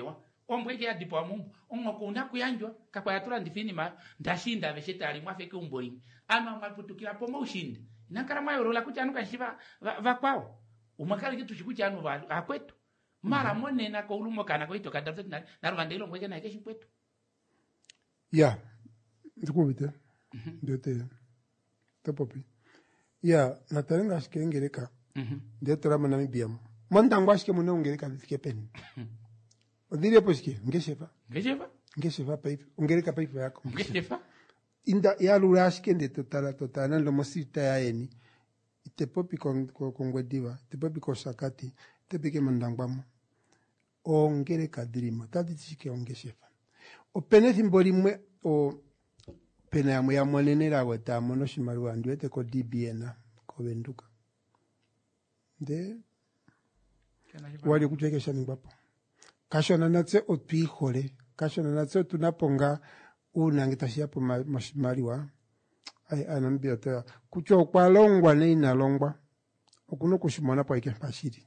ombweke adipo amumbu ongoko unakuyanjwa kakwa yatura ndifini ma ndashinda veshetali mwafeke umbolingi ama mwaputukira pomo ushindi nankara mwayorula kuti anu kashiva vakwao umakali kitu chikuchi anu valu akwetu mara monena ko ulumo kana ko ito kadafse naruvanda ilo ngweke na keshi kwetu ya ndikubite ndote topopi ya natarenga ashike ngereka ndetora mana mibiam mondangwa ashike mune ungereka ndike pen odire poshike ngeshefa paipe ungereka paipe yako ngeshefa inda ya lura ashike nde totala ndo mosita ya eni itepopi kongwediva itepopi koshakati tepike mondangwamo ongereka dirima taditishike ongeshefa opene thimbo limwe o pena yamwe yamonenera weta mono shimaliwa ndiwete ko DBN ko Venduka nde wali kuchekesha ningwapo kashona natse otwihole kashona natse tunaponga unangitashia po mashimaliwa anambia ta kucho kwa longwa ne inalongwa okuno kushimona po ike pashiri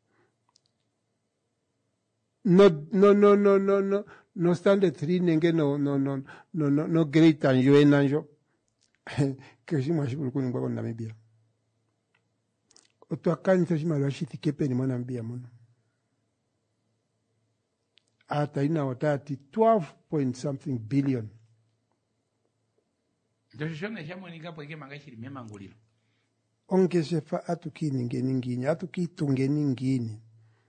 no standard 3 nenge no great anjo enanjo keshimwa shibulu kuningwa kwa Namibia otwakanisa shimaliwa shithikepe ni mwana Namibia muno ata ina watati 12.something billion ndoshonga shamonika po ike mangashiri memanguliro ongeshefa atukiningeni atukitungeningini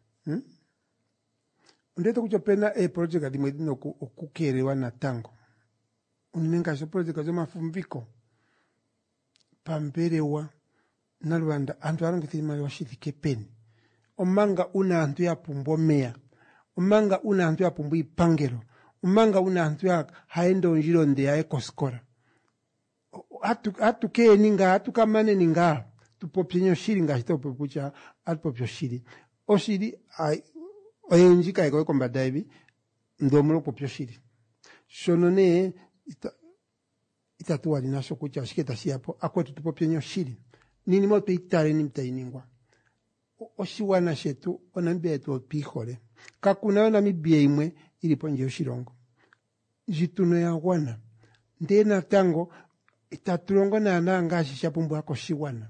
ndete kuchopena project adimwe dino okukerewa na tango unenga so project zo mafumbiko pamberewa na Rwanda antu arongiti mali washithike peni omanga una antu ya pumbomea omanga una antu ya pumbu ipangero omanga una antu ya haendo njiro nde ya ekoskora atuke ninga atukamane ninga tupopyenyo shiri ngashito kucha atupopyo shiri oshiri oyenjika iko kombada hivi ndomulo popyo shiri shonone itatuwa linasho kucha shiketa siapo akwetu tupopyenyo shiri nini moto itare ni mtainingwa oshiwana shetu onambia yetu opihole kakuna Namibia imwe ilipo nje oshirongo jituno ya wana ndena tango itaturongo na ananga shishapumbu hako shiwana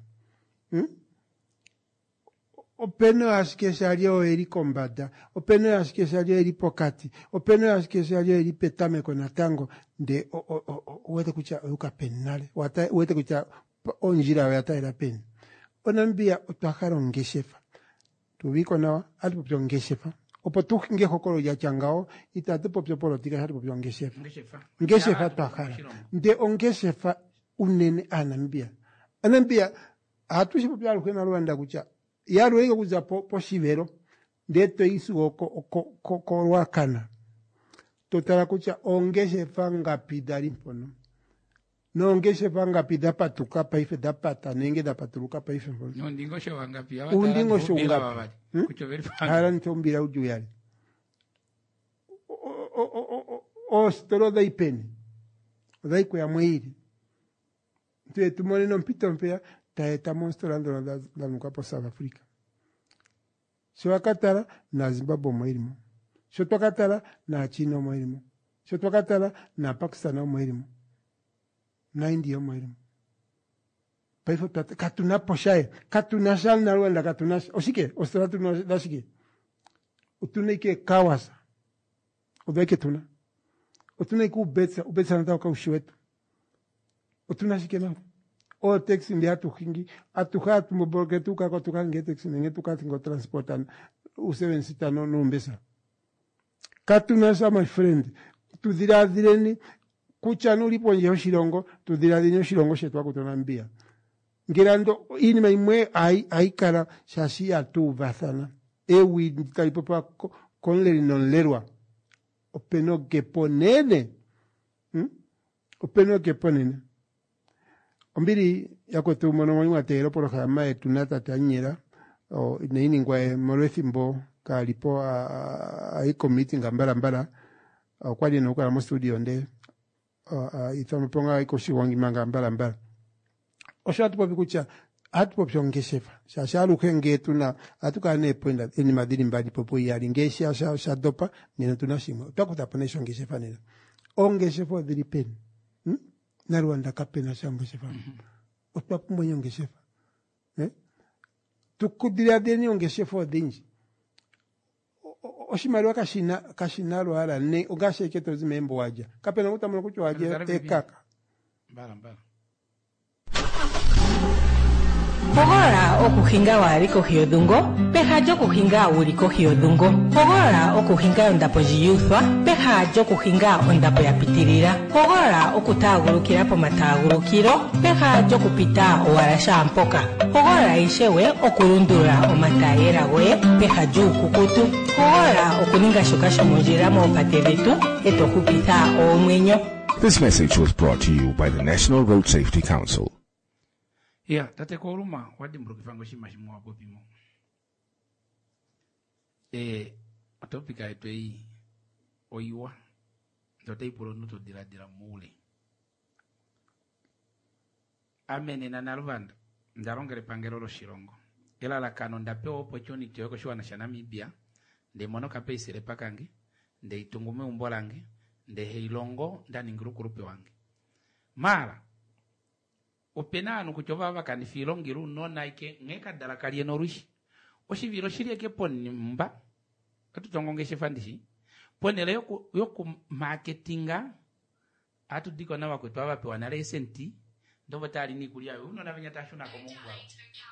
openo asikeshalio eri kombada openo asikeshalio eri pokati openo asikeshalio eri petame kona tango nde uwete kucha uka penale uwete kucha onjira wata pen onambia otwakaro ngeshefa tubiko nawa atupopyo ngeshefa opo tukinge hokolo ya changao itatupopyo politika atupopyo ngeshefa twakara nde ongeshefa unene anambia hatushipopyo alukwena Rwanda kucha yaro iko kuza po shivero ndeto isu oko rwakana totala kucha ongeshefa ngapi dali mpono nongeshefa ngapi dapatuka paife dapata nenge dapatuluka paife mpono nondingosho wangapi undingosho ngapi hala ntombira uju yale storo da ipeni daiko ya mwiri ntuye tumone no mpito mpea taeta monstrando da nukapo South Africa shwakatara na Zimbabwe mwirimo shotwakatara na China mwirimo shotwakatara na Pakistan mwirimo na India mwirimo paifo katuna poshaye katuna shal na Rwanda katuna oshike ostratu no dashike utuneke kawasa odeke tuna utuneke ubetsa nataka ushiwetu utunashike na o taxi ndi atuhingi atuhatu mbogetuka kwa tukange taxi nenge tukatingo transportan u7 no mbesa katunasha my friend tudhiradhireni kucha nulipo nje oshirongo tudhiradhireni oshirongo shetu akutonambia ngirando inima imwe aikara shashi atuvathana ewi talipopa konleri nonlerwa openo keponene openo keponene ombiri yakwetu mono mwa tero por jama etunata tanyera o neini ngwa morethimbo kalipo ai committee ngambara kwali no kwa studio nde itamuponga iko shiwangi mangambara osha tupo bikucha atupopsha ngeshefa shashalu kenge tuna atukane pwenda eni madini mbadi popo yali ngeshi shadopa nina tunashima takutapana isho ngeshefa nina ongeshefa dhilipen na Rwanda kapena shangeshefa otwapu mwenye ngeshefa tukudiria deni ongeshefa dhinji oshimaliwa kashinalo ala ne ogasheke tozimembo waja kapena utamula kucho waja ekaka mbala Pogora okuhinga wali kohi odhungo, peha lyokuhinga uli kohi odhungo. Pogora okuhinga ondapo jiyuthwa, peha lyokuhinga ondapo yapitilila. Pogora okutaagulukila pomatagulukilo, peha lyokupita owala shampoka. Pogora ishewe okulundula omatayela goye, peha lyuukukutu. Pogora okuninga shoka shomondjila moopate dhetu, etohupitha oomwenyo. This message was brought to you by the National Road Safety Council. Tate koruma wadi mrukifango shima shimu wapo pimo. Atopika eto hii oiwa. Ndote ipuro nuto dira mule. Amene na naruvanda. Ndarongere pangero lo shirongo. Ela la kano ndapeo opportunity yoko shua na Namibia. Nde mono kape isire pakangi. Nde itungume umbolangi. Nde heilongo ndani ngurukurupe wangi. Mara. Openano kuchova vakani filongiru nona ike ngeka dalakali enorushi. Oshiviro shiri eke poni mba. Katu tongongeshe fandishi. Ponele yoku marketinga. Atu diko na wakwetu wape wanale senti. Ndobo tali ni kulia. Uno na venya tashuna kwa mungu wao.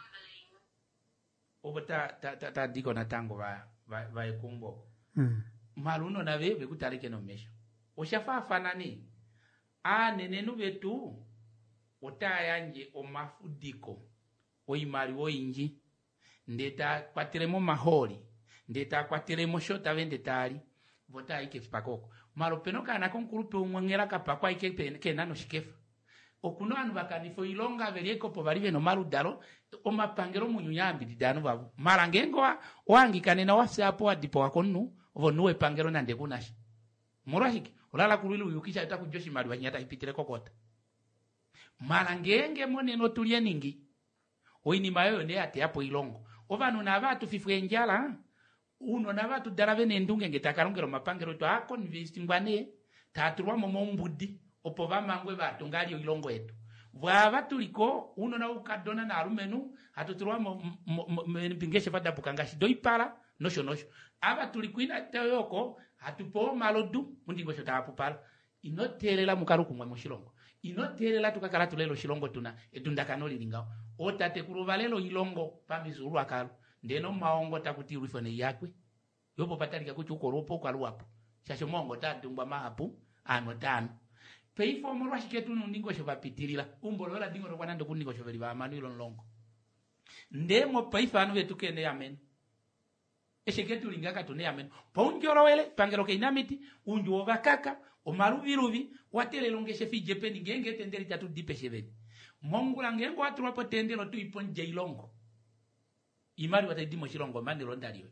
Obo ta diko na tango va ekumbo. Maluno na vebe kutalike no mesho. Oshafa fanani. Nenenu vetu. Otayanje omafudiko oimari oinji ndeta kwatiremo maholi ndeta kwatiremo shota vende tali vota ike pakoko malo penoka na konkurupe umwengera kapakwa ike kenano shikefa okuno anu bakanifo ilonga velieko po balive no marudalo omapangero munyuyambi didano babu marangengo wangikane na wasapo adipo wakonu vonuwe pangero na ndekunashi murashiki olala kulilu yukisha itakujoshi mali wanyata ipitire kokota Malangenge moneno tulie ningi. Oini mayo ne ate hapo ilongo. Ovanu na vatu fifwe njala. Uno na vatu daravene ndunge ngetakarongero mapangero to ako nivisimbane. Tatuwa momombudi. Opova mangwe vatu ngali ilongo etu. Vwa vatu liko. Uno na ukadona na arumenu. Hatutuwa mpingeshe fada bukangashi. Doi para. Nosho. Ava tulikuina teoko. Hatupo malodu. Mundingo shota hapo para. Inotelela mukaruku mwa moshilongo. Inotelela tukakala tulelo shilongo tuna etundakanoli lingao otate kuruvalelo ilongo pamizuru akalo ndeno maongo takuti urifone yakwe yopo patalika kuchuko ropo kwa luapo shasho mongo tatungwa mahapu anotano peifo morwa shiketu ndingo shovapitilila umbolola dingo rokwana ndo kundingo shoveliva amanu ilonlongo ndemo paifa anu vetukene amen esheketu lingaka tune amen ponjoro wele pangero keinamiti unju ovakaka omaruviruvi watelelongeshe fije peni ngenge tendeli tatu dipeshe veni mongula ngengo watu wapo tendelo tu iponje ilongo imari watadimo shilongo mandelo ndaliwe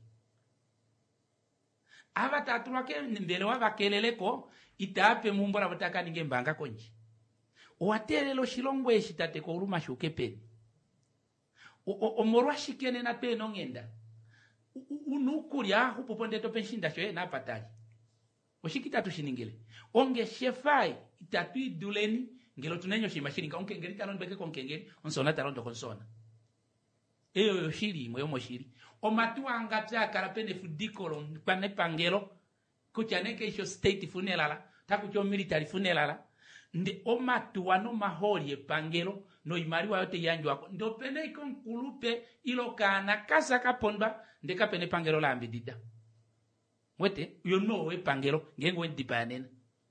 ava tatu wake mbele wavakeleleko itape mumbora wataka ninge mbanga konji watelelo shilongo eshitate ko uruma shuke peni omorwa shikene na peno ngenda unukulia hupoponde to penshinda shoye na patali oshikita tushiningile onge shefai itatu iduleni ngelo tunenyo shimashiringa onke ngeli talon beke konkengeli onsona talon do konsona eyo yoshiri moyo moshiri omatu angatsa karapene fudikolo pane pangelo kuchaneke isho state funelala takucho military funelala nde omatu wano maholi pangelo no imari wa yote yanju wako ndo pene ikonkulupe ilo kana kasa kapondwa ndeka pene pangelo la ambidida mwete yono we pangelo ngengo ndipanena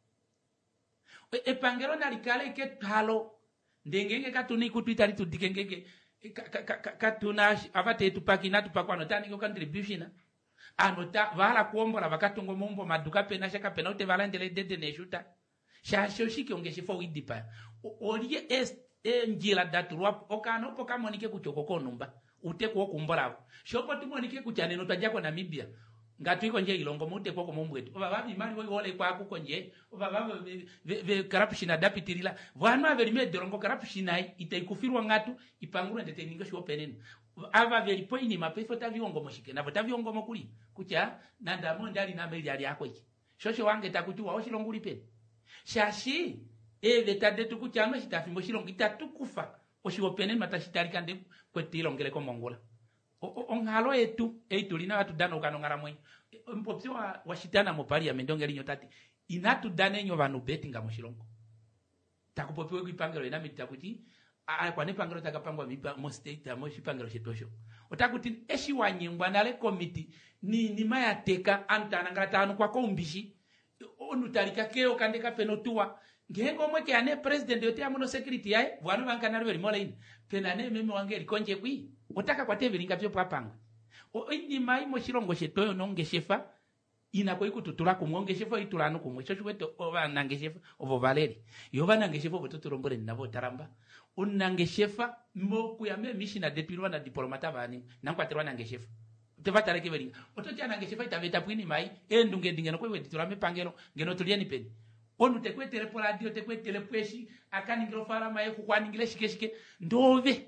pangelo nalikale ke talo ndengenge katuni kutwitali tudikengenge katuna avate tupaki na tupakwano tani ko contribution anota vala kuombola vakatongo mombo maduka pena shaka pena ute vala ndele dede neshuta shasho shiki ongeshifa widipa olie njila daturwa okano pokamonike kuchoko konumba ute ko kumbola shopo timonike kuchaneno tajako Namibia ngatu iko nje ilongo mute koko mombwetu oba babi mali wo wole kwa ku konje oba baba ve corruption adapitirila vanu averime dorongo corruption ai itaikufirwa ngatu ipangurwa ndete ningo shi openene ava veri poini mapefo taviongo moshike navo taviongo mokuli kucha nanda mo ndali na meli ali yako iki shosho wange takutuwa oshilonguli pe shashi eve tade tukuchama shitafimbo shilongo itatukufa oshiwopenene matashitalika ndi kwetilongele ko mongola ongalo etu lina watu dano kanongara mwenye mpopsio wa shitana mo parliament ongeli nyotati inatu dane nyo vanu betinga moshilongo takupopio kwipangelo ina mitakuti kwa nepangelo takapangwa mo state mo shipangelo shetosho otakuti eshi wanyengwa nale committee ni mayateka antana ngatano kwa kombishi onutalika keo kandeka penotua ngengo mweke ane president yote amuno security yae vanu vankana rweli mola ini penane meme wangeli konje kwi otaka kwa teveli ngapyo papanga ini mai mo shilongo shetoyo nonge shefa ina ko ikututula kumwonge shefa itulano kumwe cyo chweto oba nange shefa ovo valeri yoba nange shefa bototulombole nabo taramba unange shefa mo kuyame mishina depilwa na diplomata bani nankwaterwa nange shefa tevata leke velinga otocha nange shefa itaveta pwini mai endunge ndingeno ko weditulame pangelo ngeno tulieni peni onu tekwetele po radio tekwetele pweshi akani ngiro fara mai kukwani shike ndove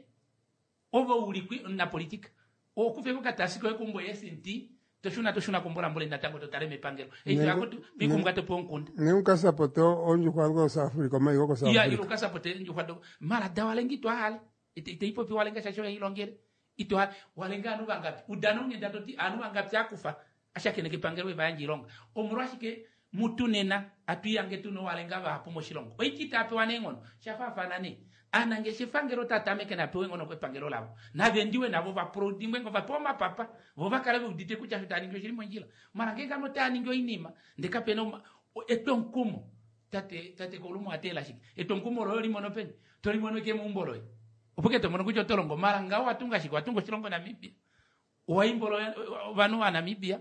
ovo ulikwi na politika okufeko katasiko ekumbo yesinti toshuna kombola mbole natango totale mepangelo ejo yakotu bikumgato ponkunda nunca sapoto onju kwalgo South Africa mai goko South Africa ya iluka sapote nju kwado mala dawalengi to hale ite ipo pi walenga shasho ilongere ito walenga anu bangapi udanonge datoti anu bangapi akufa ashakene kipangelo we bayanji longa omurwashike mutunena atuyange tuno walenga bapo moshilongo oikita ape wanengono shafafa nane anange shifangero tatameke na pewe ngono kwepangelo labo na vendiwe nabo va prodingwe ngo va poma papa vo vakale udite kucha hitani ngo shirimo njila marange kama tani ngo inima ndeka peno etonkumo tate kolumo atela shiki etonkumo ro limo no pen to limo no ke mumbolo opuke to mono kucho tolongo maranga watunga shiko watungo shilongo na Namibia waimbolo vanu wa Namibia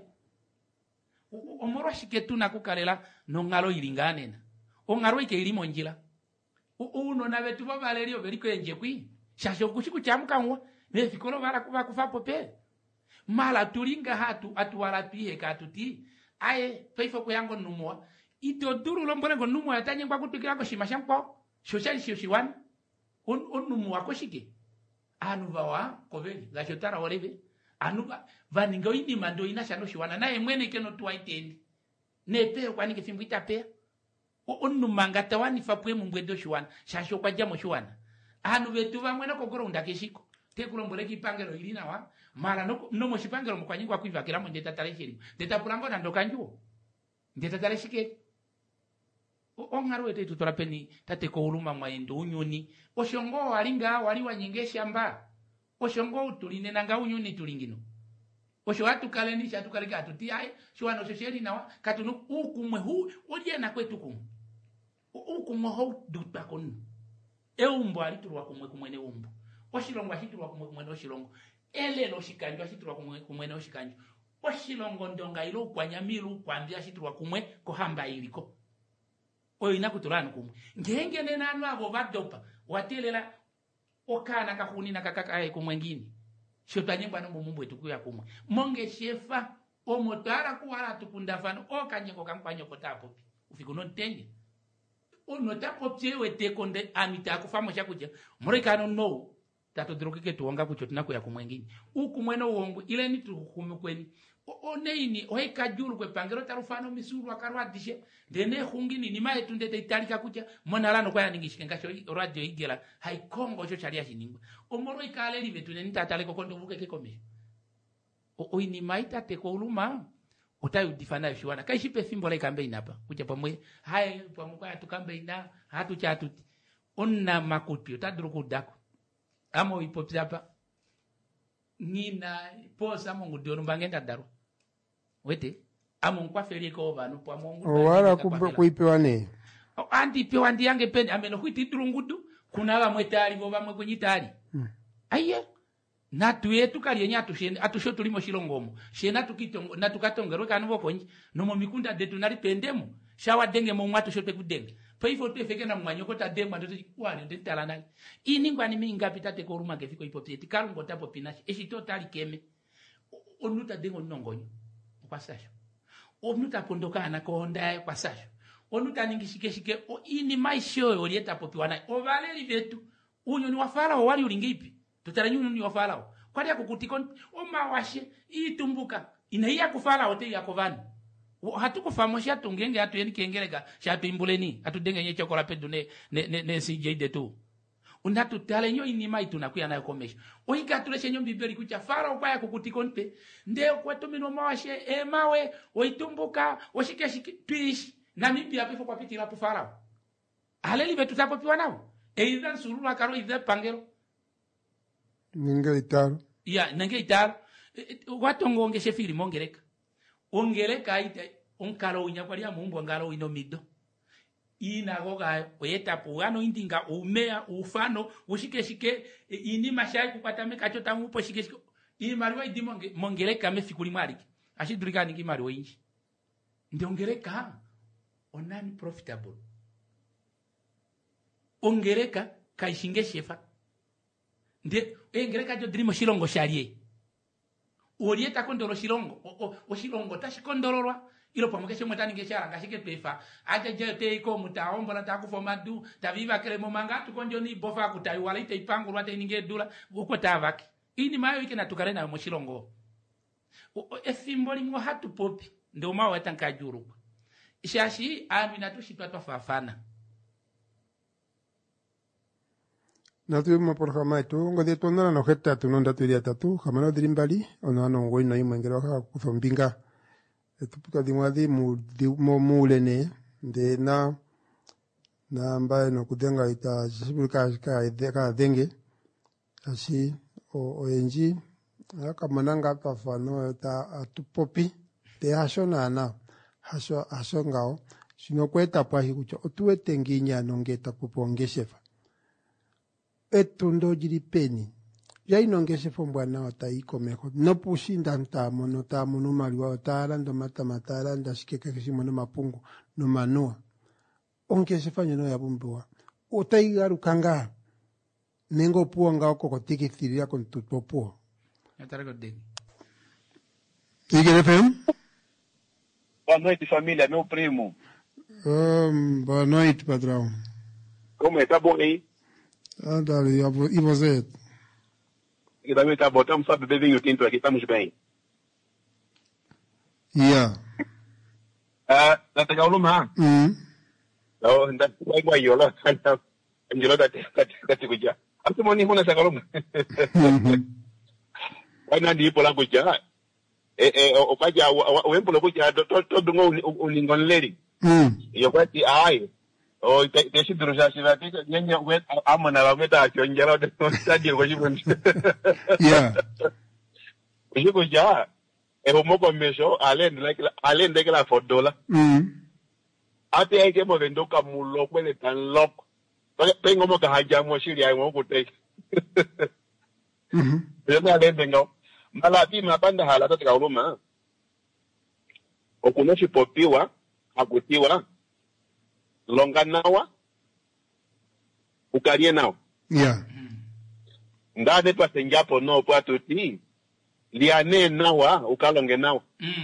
omorwa shiketu nakukalela no ngalo ilinganena ongaro ike ilimo njila uno na betu babalelio beliko enje kwi shasho kushiku chamkanwa befikolo bala kuba kufa pope mala tulinga atuwala pihe katuti aye peifo ko yango numwa ito duru lombole ngo numwa yatanye kwa kutukira ko shimashampo shoshali shoshiwan on numwa ko shike anu bawa koveli la shotara olebe anu vaningo indi mando ina shano shiwana naye mwene keno tuwaitendi nepe kwani kifimbu itape onu mangata wani fapwe mumbwedo shiwana shasho kwa jamo shiwana anu betu bamwena kokoro ndakeshiko tekulombola kipangelo ilina wa mara no mo shipangelo mkwanyingwa kwiva kila mwende tataleshiri ndeta pulango na ndokanjuo ndeta taleshike ongaro ete tutolapeni tate ko uluma mwaendo unyuni oshongo walinga wali wanyengesha mba oshongo tuline nanga unyuni tulingino osho watu kaleni shatu kaleka atuti ai shwana shosheri nawa katunu ukumwe hu oje na kwetu kum ukumwe ho dutba kon eumbo aliturwa kumwene umbo oshilongo ashiturwa kumwene oshilongo elelo shikanjwa ashiturwa kumwene oshikanjwa oshilongo ndonga ilo kwanyamiru kwambia ashiturwa kumwe ko hamba iliko oyo inakutulana kumwe ngenge nenanu abo badopa watelela okana kahunina kakaka kumwengini shotanyengwa no mumbu etukuya kumwe monge shefa omotara kuwala tukundafano okanyeko kampanya kotapo ufikuno ntenge onotapo pyewe tekonde amita kufamo chakuja mrekano no tato drokike tuonga kucho tunako ya kumwengini ukumweno uongo ile ni tukukume kweni oneini oeka juru kwe pangero tarufano misuru akarwadishe dene hungini ni mae tundete italika kucha monalano kwa yaningishike ngasho radio igela haikongo cho chalia shiningwa omoro ikale live tuneni tataleko kondo buke kekome oini maita teko uluma utayu difana shiwana kaishipe fimbo la kambe inapa kucha pamwe hai pamukwa tukambe ina hatu chatuti onna makuti utadruku dako amo ipopyapa nina posa mungu dionu bangenda daru wete amo nkwa feri ko banu po mungu wala kuipewa ne andi pewa ndi yange pende ameno kwiti drungudu kuna ba mwetali bo bamwe kunyitali aye na tuyetu kali nyatu shende atusho tulimo shilongomo shena tukitongo na tukatongero kanvo konyi no mo mikunda detu nali pendemo shawa denge mo mwatu shote kudenge peifo tefeke na mwanyoko ta demba ndo kwani ndetala nali ini ngwani minga pitate ko ruma kefiko ipopyeti kalungo tapo pinashi eshi totali keme onuta dengo nongonyo kwa sasho omuta pondokana ko ndaye kwa sasho onuta ningishike o ini maisho olieta popiwana ovaleli vetu unyo ni wafala wali ulingipi tutaranyu ni wafala kwali akukutikon omawashe itumbuka inaia kufala hote yakovani hatukufamosha tungenge hatu yeni kengereka shatu imbuleni atudenge nye chokola pedu ne CJ tu undatu tale nyo inima itunakuya nayo komesha oika tuleshe nyo bibeli kucha fara upaya kukutikonpe ndeo kwa tumino mawashe mawe oitumbuka oshike twish na mimpi apifo kwa piti la pufara haleli vetu tapo piwa nao either surura karo either pangero ninge itaro ya ninge itaro watu ngongeshe fili ongereka ite onkalo unyakwalia mumbo ngalo ino mido ina goga oyeta puano indinga umea ufano ushike ini mashai kupata mekacho tangu po shike imariwa idimo mongereka mefikuli mariki ashidurika ningi mariwa inji ndi ongereka onani profitable ongereka kaishinge shefa ndi ongereka jo drimo shilongo shalie orieta kondoro shilongo o shilongo tashikondororwa ilo pamukeshe mwetani ngeshara ngashike pefa aja jete iko mutaomba na takufoma du taviva kele momanga tukonjo ni bofa kutayu wala ite ipangu rwata ininge dula uko tavaki ini mayo ike natukare na moshilongo efimboli mwa hatu popi ndio mawe tankajuru ishashi amina tushitwa fafana natu por jamai tu ngode tona no heta tu nonda tu dia tatu jamano drimbali ono no ngoi no imengero ka kuzombinga etupuka dimwadi mulene de na ambaye no kudenga ita sibulika ka denge asi o enji akamananga pafano ta atupopi te hashona na hasho ngao sino kweta pahi kucho otuete nginya nongeta kupongeshefa etundo jiripeni ya inongeshefa mbwana wataiko meho no pushinda ntamo no tamo no maliwa otala ndo matamatala ndashikeke kishimo no mapungu no manua ongeshefa nyono ya bumbuwa otaigaru kanga nengo puanga okokotiki thiria con tutopo Atargo ding. IGFM? Boa noite, família, meu primo. Boa noite, patrão. Como é? Tá bom aí? Ah, dali, e você? Aqui também tá bom. Estamos só bebendo vinho tinto aqui, estamos bem. Yeah. Tá legal, Luma? Não, ainda vai guaiola. Angelo da Tiguja. Acho que moni mona sagaluma. Vai na di pola kuja. O kaja o empo kuja to dungo uningon leri. Yo kwati ai. O te si drusa si vati nyanya wet amana la meta chonjero de stadio ko jibon. Yeah. Ko ja e homo commesso alen de la fodola. Ate ai ke mo vendo kamulo kwele tan lok. Tengo mo kahaja mo shiri ai mo kutai. Bena alen dengo. Malati mapanda hala tata uluma. Okunoshi popiwa, akutiwa, longa nawa, ukarie nawa. Yeah. Ndade pa senjapo no pa tuti, liane nawa, ukalonge nawa.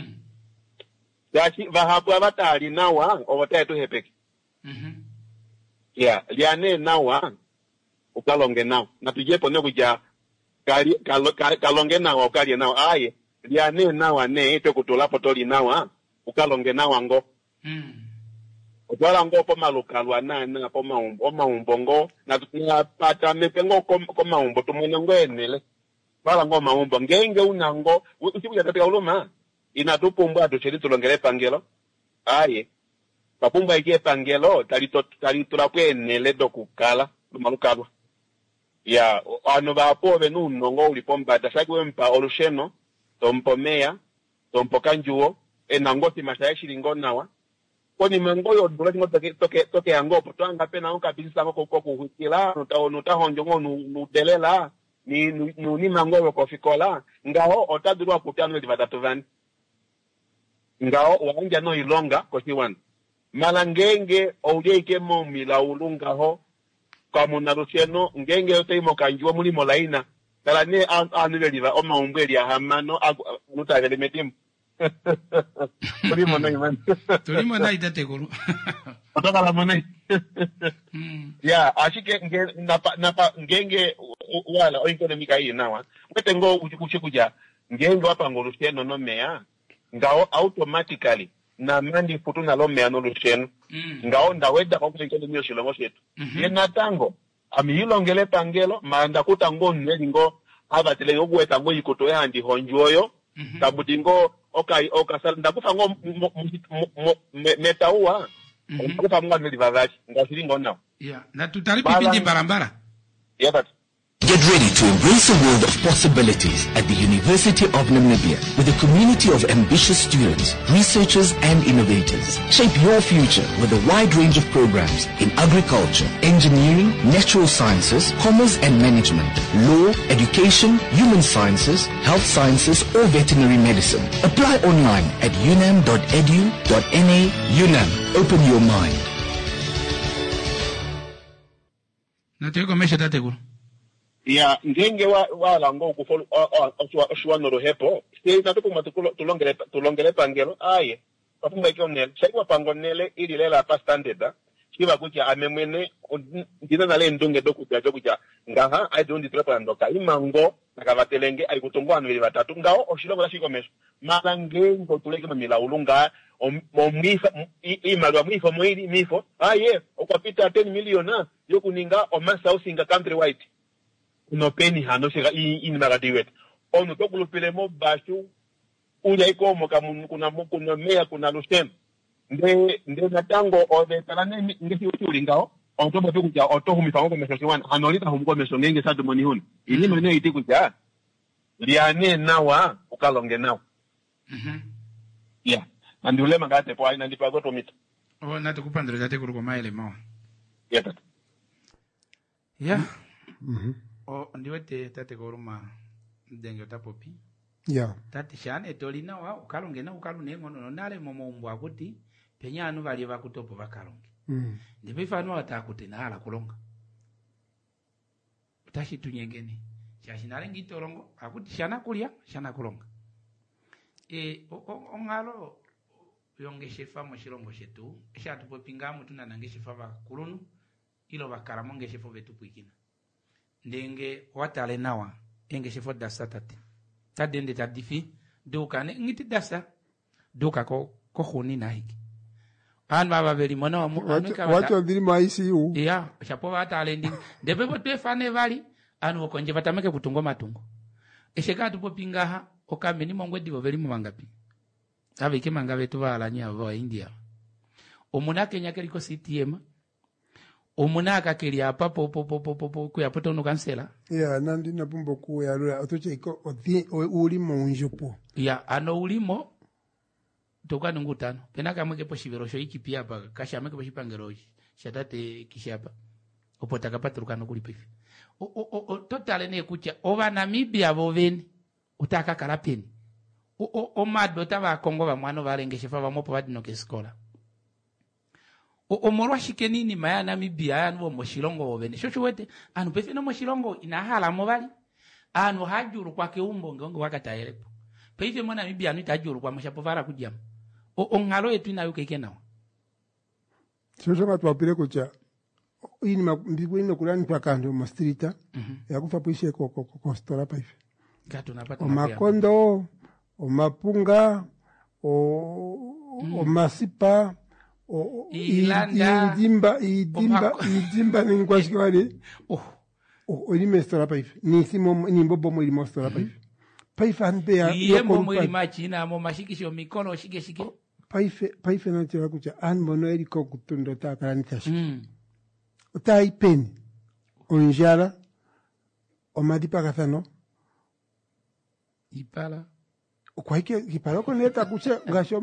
Yashi vahapu avatari nawa, ovotae tu hepeki. Yeah, liane nawa, ukalonge nawa. Natujepo ne kuja, kalonge nawa, ukarie nawa. Aye, liane nawa ne, ito kutulapo toli nawa, ukalonge nawa ngo. Otwala ngo poma lokalwa na poma umbongo na pata mepengo koma umbo tumone ngo enele. Wala ngo maumbo ngenge unango usibuya katika uluma inatupumba tucheri tulongele pangelo. Aye. Papumba ikie pangelo talitulapwe enele dokukala lumalukalwa. Ya ano vapo venu nongo ulipomba tasakwe mpa olusheno tompomea tompokanjuo enangoti mashayashi lingonawa. Koni mengoyo dula tingo toke ango potanga pena onka bisisa ko kuhukila nuta honjongo nudelela ni mangoyo kofikola ngao otadurwa kutano divadatu van ngao wanja no ilonga kosiwan malangenge oujeke mo milaulunga ho kamuna rusieno ngenge yoteimo kanjua muli molaina tala ne anuleliva oma umbeli ya hamano nutagele metimu Tulimo na imani. Tulimo na idate kuru. Kutoka la monai. Ya, ashike ngenge wala economic hii nawa. Mwete ngo uchikuja ngenge wapa ngolusheno no mea. Ngao automatically na mandi futuna lo mea no lusheno. Ngao ndaweda kwa economic yo shilongo shetu. Yena tango ami hilongele pangelo manda kutango ngo abatele ogweta ngo yikoto yandi honjoyo tabudingo okasal ndakufa ngo metaua ndakufa ngo ndivavachi ngasiringo now yeah na tutalipi pindi barambara yeah but Get ready to embrace a world of possibilities at the University of Namibia with a community of ambitious students, researchers and innovators. Shape your future with a wide range of programs in agriculture, engineering, natural sciences, commerce and management, law, education, human sciences, health sciences or veterinary medicine. Apply online at unam.edu.na. UNAM, open your mind. Nateko mesha tatekuru. ya ngenge wala ngo kufolo oshwanoro hepo sei natuko matukulo tulongele pangelo aye pafunga ikionel chekwa pangonele ili lela pa standard kiba kucha amemwene ndina nale ndonge dokuja ngaha I don't trapa ndoka imango nakavatelenge ai kutongwana bili batatu ngao oshilongo la shikomesho mala ngengo tuleke mamila ulunga omwifa imalwa mwifa moili mifo aye okwapita 10 million yokuninga omasa usinga country wide no peni hano sega in magadiwet ono tokulupile mo bashu uja ikomo kuna mea kuna lusem nde natango o de talane ngesi utingao onto botu kuja oto humifango meso wan hanolita humko meso ngenge sadu moni hun ini mene iti kuja liane nawa ukalonge nawa yeah andule magate po aina ndipa goto mita nate kupandre jate kuruko maile mawa yeah ndiwete tate koruma denge tapopi yeah tate shane tolina wa ukalonge na ukalune ngono nale momo akuti penya anu bali bakutopo bakalonge ndibifano atakuti nala kulonga tashi tunyengeni chashinale ngitorongo akuti shana kulya shana kulonga ongalo yongeshefa mo shilongo shetu shatupopingamu tunanangeshefa bakulunu ilo bakaramo ngeshefo betu puikina ndenge watale nawa enge shefo dasa tati tadende tadifi duka ne ngiti dasa duka ko khuni na hiki an baba beli mona watu adiri maisi u ya chapo watale ndi ndebe bote fane vali anu okonje batameke kutungo matungo esheka tupopinga ha okameni mongwe dibo beli mumangapi abike mangabe tubala nya vo India omuna Kenya keliko CTM omunaka kili apa po ku yapoto no kansela ya nandi na pumbo ku ya lula otoche iko ulimo unjopo ya ano ulimo toka ngutano penaka mweke po shibero sho iki pia pa kasha mweke po shipangero shatate kishapa opota kapatruka no kuli pifi o totale ne kucha ova Namibia boveni utaka kalapeni o mado taba Kongo ba mwana balengeshefa ba mopo badino keskola omorwa shikenini maya Namibia anu moshilongo obene shosho wete anu pefino moshilongo inahala mobali anu hajuru kwa keumbo ngongo wakataelepo peife mo Namibia anu tajuru kwa moshapovara kujam ongalo yetu inayo kekenawa shosho batwapire kucha ini mbigo ino kulani kwa kando mo streeta yakufa poishe ko stola paife gato napata makondo mapunga masipa idimba ni ngwashi wale oli mestora paife ni simo ni mbobo mo ilimo stora paife paife anbe ya yembo mo ilimachina mo mashikisho mikono shike paife na tira kucha an mono eliko kutundo ta karani tashi utai pen onjala o madipa kasano ipala kwa hiki kipala ko neta kucha ngasho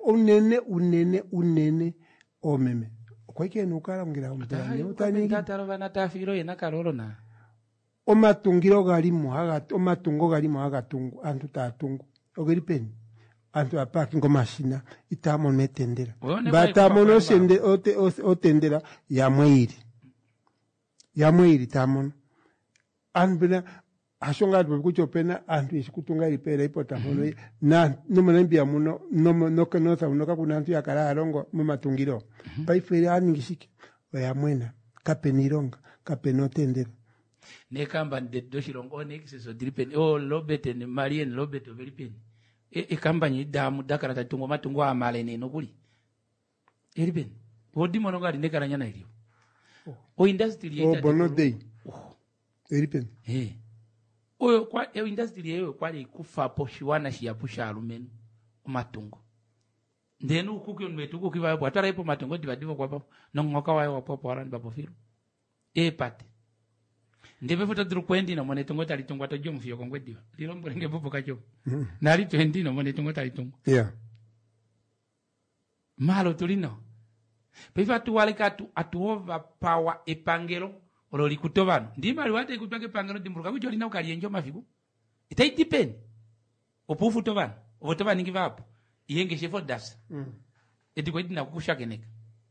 unene omeme kwa hiki nukala ngira umtani utani ngataro bana tafiro ina karorona omatungiro galimo omatungo galimo agatungu antu tatungu ogeripeni antu apaki ngomashina itamo metendera batamo no sende otendera ya mweiri tamono anbena ashonga kucho pena antu isikutunga ilipera ipota hono na nomanembia muno noka kuna antu yakala alongo mumatungiro paifere aningishike oyamwena kapenironga kapenotendera nekamba ndeddo shilongo nekiseso diripen o lobete ne marien lobete veripen kamba ni damu dakara tatungo matungo amale ne nokuli eripen wodi mononga ndekara nyana iliyo o industry yeta bono day eripen oyo kwa industry yeyo kwali kufa poshiwana shiyapusha alumenu matungo ndenu ukukyo nwetuko kiva bwatara ipo matungo divadivo kwa papo nongoka wayo wapo arani babofiro pate ndebe futa dru na monetungo talitungo tajo mfio kongwediwa lilo mburenge bobo kacho nali 20 na monetungo talitungo malo tulino pefa tuwale katu atuova power epangelo ololi kutovano ndima liwate kupange pangelo dimburuka kujo lina ukalienjo mafiku itaitipen opufu tovano otovano ngivapo iyenge shefo dasa ediko edina kukushakeneka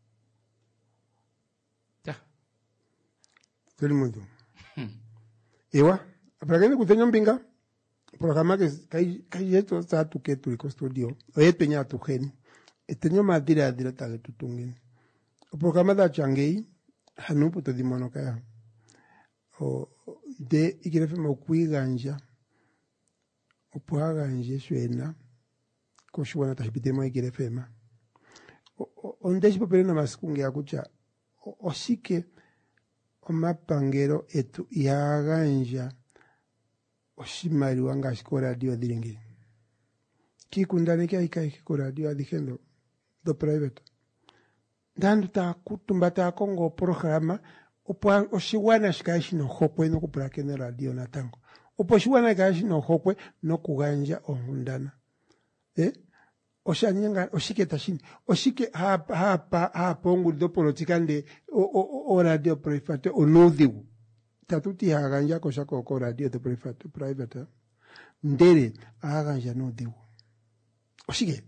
ta tuli mundo ewa apagene kutenyo mbinga programa que yeto sa tu que tu studio oye penya tu gen etenyo madira ta tutungin o programa da changei hanu puto di monokaya o de ikirefe mo kuiganja o puaganje suena ko shwana ta hipitemo ikirefe ma onde sipopere na maskunge akucha osike o mapangero etu yaganja oshimari wanga shikora radio diringi kikundane kya ikora radio adikendo do private dandu ta kutumbata kongo programa opo oshiwana shikashi no hopwe no kupulake ne radio natango opo shiwana kashi no hopwe no kuganja ohundana oshanyanga oshike tashini oshike ha pongu do politika nde o radio private onudhigu tatuti haganja kosha ko radio do private ndere haganja nudhigu oshike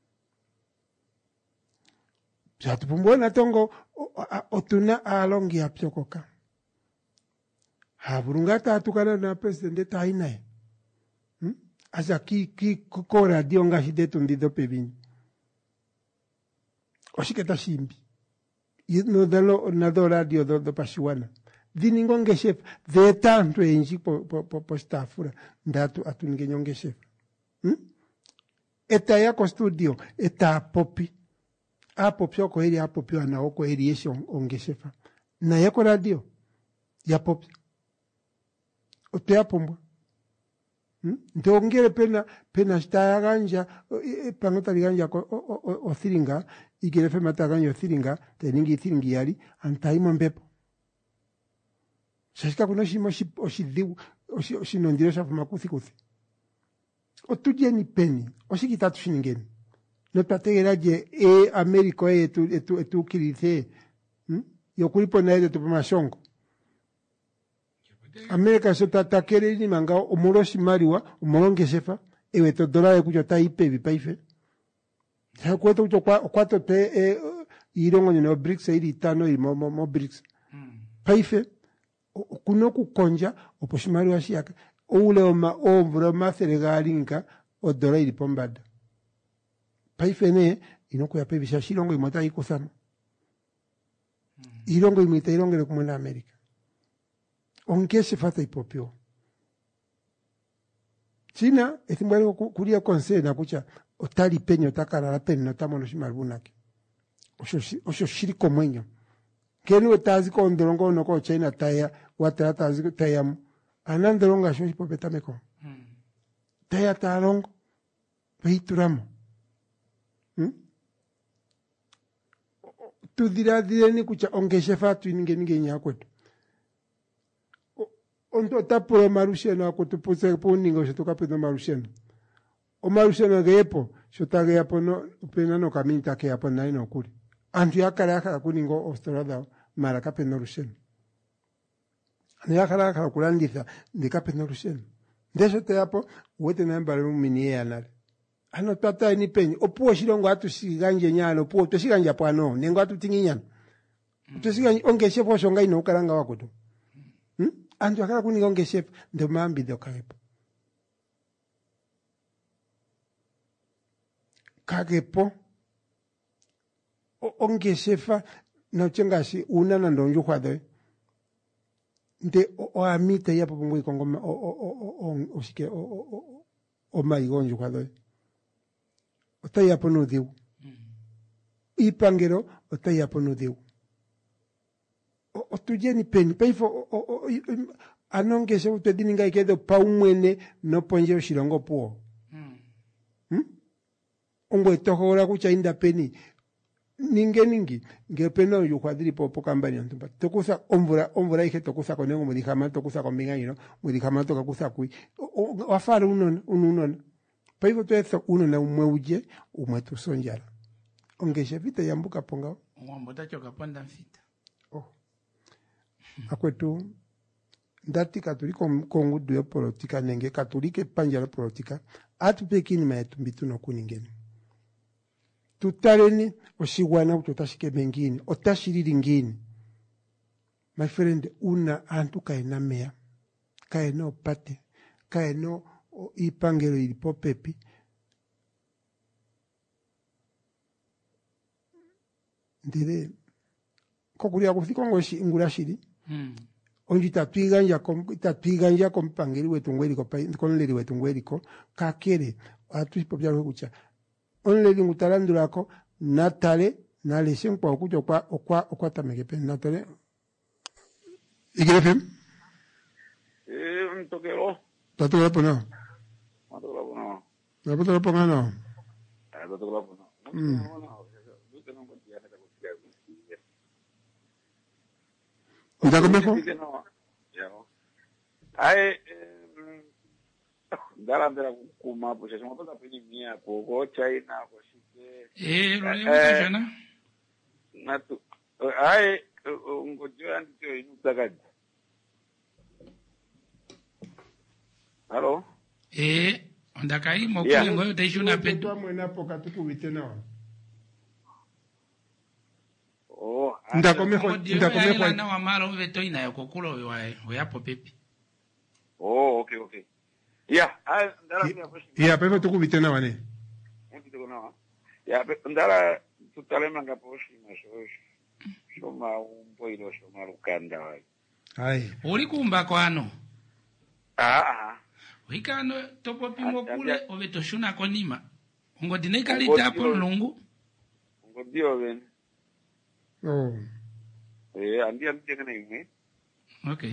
Jatupumbona tongo otuna alongi apyokoka. Haburungata atukana na presidente tainae. Asa ki kora dionga hidetu ndido pebini. Oshiketa shimbi. No dalo nado radio do pashuana. Diningonge chef de tanto enji po stafura ndatu atuningenyonge chef. Eta ya studio eta popi. Apo pyoko heri apo pyo na oko heri yeshi ongeshefa na yako radio ya pop ote apombwa ndongere pena staya ganja pangota liganja o thiringa ikirefe mata ganja o thiringa teningi thiringi yali antaimo mbepo shashika kuno shimo oshidhiu oshinondiro shafu makuthi otuje ni peni oshikitatu shiningeni no tategera je America etu kirize yokulipo na ile tupamashongo America so tatakere ni manga omoroshi mariwa omoronge sefa ewe to dola ekujo taipe bipaife sa kweto kujo kwato te irongo ni no BRICS iri tano iri mo BRICS paife kuno kukonja oposhimari wa shiaka ule omvura maseregalinga o dola iri pombada paifene inoko ya pebisha shilongo imota ikusama ilongo imita ilongo le kumwena Amerika onkese fata ipopyo China etimbwale kulia konse na kucha otali penyo takara la penyo notamono shimarubunake osho shiriko mwenyo kenu etazi ko ndolongo noko China taya watara tazi taya anandolonga sho ipopetameko taya talongo peituramo tu dirá ni kucha ongeshefa tu ninge nyakwetu onto tapuro marusheno akutupuse puningo shitoka peno marusheno o marusheno gepo shotage yapo no pena no kaminta ke yapo na ino kuri antu yakara kuningo australia mara kapeno rusheno ani yakara kulanditha ndikapeno rusheno ndesho te yapo wete namba lumini yanale ano tata ni penyi opuo shilongo atu siganje nyano opuo to siganja pano nengo atu tinginyana to siganje onge shefo shonga ino karanga wakoto antu akala kuninga ongeshefa ndo maambido kagepo ongeshefa nauchengashi una na ndonjo kwade nde oamita yapo pungwe kongoma oshike o maigonjo kwade otayapo nudiu ipangero otayapo nudiu otujeni peni paifo anongeshefa utedininga ikedo paumwene no ponje oshilongo puo ongwe tohora kucha inda peni ningi ngepeno yukwadiri popo kambani antumba tokusa omvura ike tokusa konengo mudikama tokusa kombinga yino mudikama tokakusa kui wafara unona paivo tuetha unona umweuje umwetu sonjara ongeshe vita yambuka ponga ngombo tachoka ponda mfita akwetu ndati katoliko kongudu ya politika nenge katolike panjara politika atupekini maetu mbituno kuningeni tutareni oshigwana utotashike mengine otashiriri ngini my friend una antu kaena mea kaena opate kaena ipangelo ilipo pepi ndire kokulia kufika ngoshi ngurashiri onji tatwiganja kompangeli wetu ngweliko konleri wetu ngweliko kakere atupopya kucha onleri ngutalandulako natale naleshe nkwa okuja okwa tamekepe natale igirepe Tokero. Tokero pono. Tokero pono. Tokero pono no. Tokero pono. ¿Está conmigo? Ay, darandera kuma pues es moto tapini mia ko China ko shike. Lo llevo China. Natu. Ay, ngojo anti inutaka. Hello? Ondaka hii mokule ngoyo taishuna petu. Kwa mwena poka tuku witena. Oh, ndakome kwa na wamaro veto ina yokokulo yapo pepi. Oh, okay. Yeah, yeah, pepe tuku witena wane. Yeah, ndara tutalema ngaposhi mashoshi. Shoma umpoilo shoma lukanda wai. Hai. Uli kumba kwano. Wikano topo pimo kule oveto shuna konima. Ungo dineka litapo lungu. Ungo dio ven. Oh. Andi kena yume. Okay.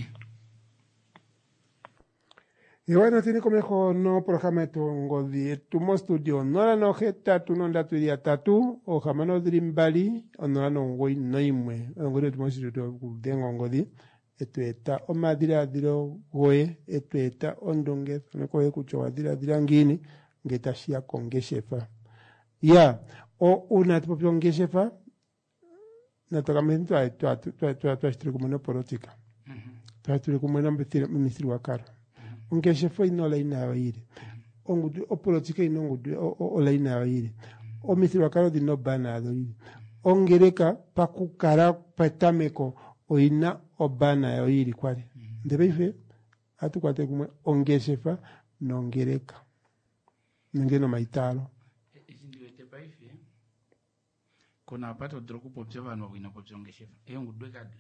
Y bueno, tiene como no programa tu ngodi tu studio no la no geta tu no da tu dia tatu o jamano drimbali o no la no ngoi no imwe ngori tu studio dengo ngodi etu eta o madira diro goe etu eta ondonge ne ko ekucho adira ngini ngeta shia kongeshefa ya o una tu propio ngeshefa naturalmente tu estri como no politica tu estri como no ministro wa karo ongeshefa ino la ina waire ongudu o politika ino ngudu o la ina waire o ministro wa karo di no bana do ongereka pakukara patameko o ina obana ya oiri kwari ndebeife atukwate kumwe ongeshefa nongereka ngeno maitalo izindiwete paife kona pato droku popya vanhu wina popya ongeshefa ngudwe kadi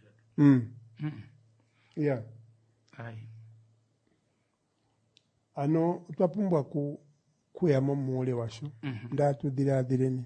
yeah ai ano twapumbwa kuyamo mule washo ndatu diradireni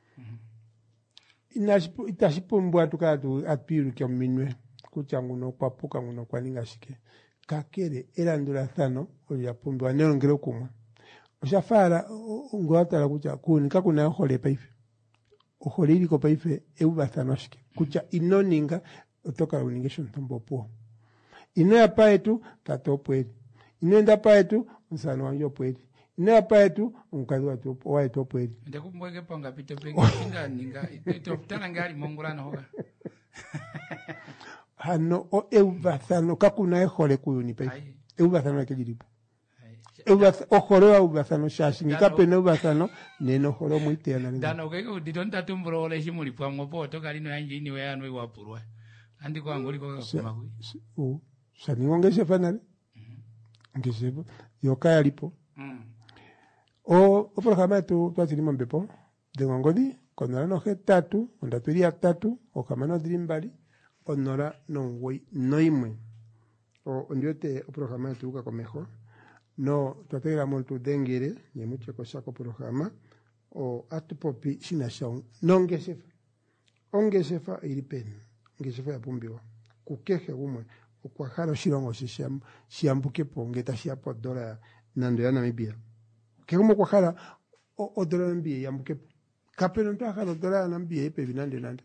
itashipumbwa tukatu apiru kya minwe kuchangu no kwapuka nguno kwaninga shike kakere erandura thano oya pumbwa nerongero kumwa oshafara ngwatala kucha kunika kuna hole paife ohole ko paife euba thano shike kucha inoninga otoka uningation tombopo ino ya paetu tatopweli ino enda paetu nsano wanjo pweli ino ya paetu unkadhi watu wae topweli ndekumbweke ponga pito penge kinga ninga itoptana ngali mongulana hoga hano o eubathano kakuna ehole kuyuni paife eubathano akejiripo ohoro wa eubathano shashi ngikape no eubathano neno horo muitena dano keko ditonta tumbro ole shimuli pwa ngopo to kalino yanji ni we anu wapurwa andi kwa ngoli ko kuma kui Saningo ngesefa nale. Ngesefa. Yokaya lipo. O programa tu atirimo mbepo. Dengo ngodi. Konora no he tatu. Ondaturia tatu. O kamano dirimbali. Onora no ngoi noimwe. O ondiote o programa tu uka komejo. No tategra molto dengere. Nye mucho kosako programa. O atupopi sinashong. No ngesefa. Ongesefa iripen. Ngesefa ya pumbiwa. Kukeje umwe. Okuajaro shirongo siambuke pongeta siapo dola nando ya Namibia. Que como cuajara o dola Namibia yambuke. Kapeno ntajaro dola Namibia ipe binande nande.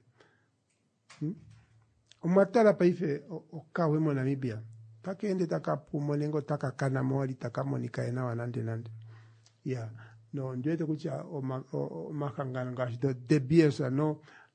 O matara paife o kawemo Namibia. Taka ende taka pumolengo taka kana moali taka monika ena wanande nande. Ya no njoete kucha o makangana gashi de biesa no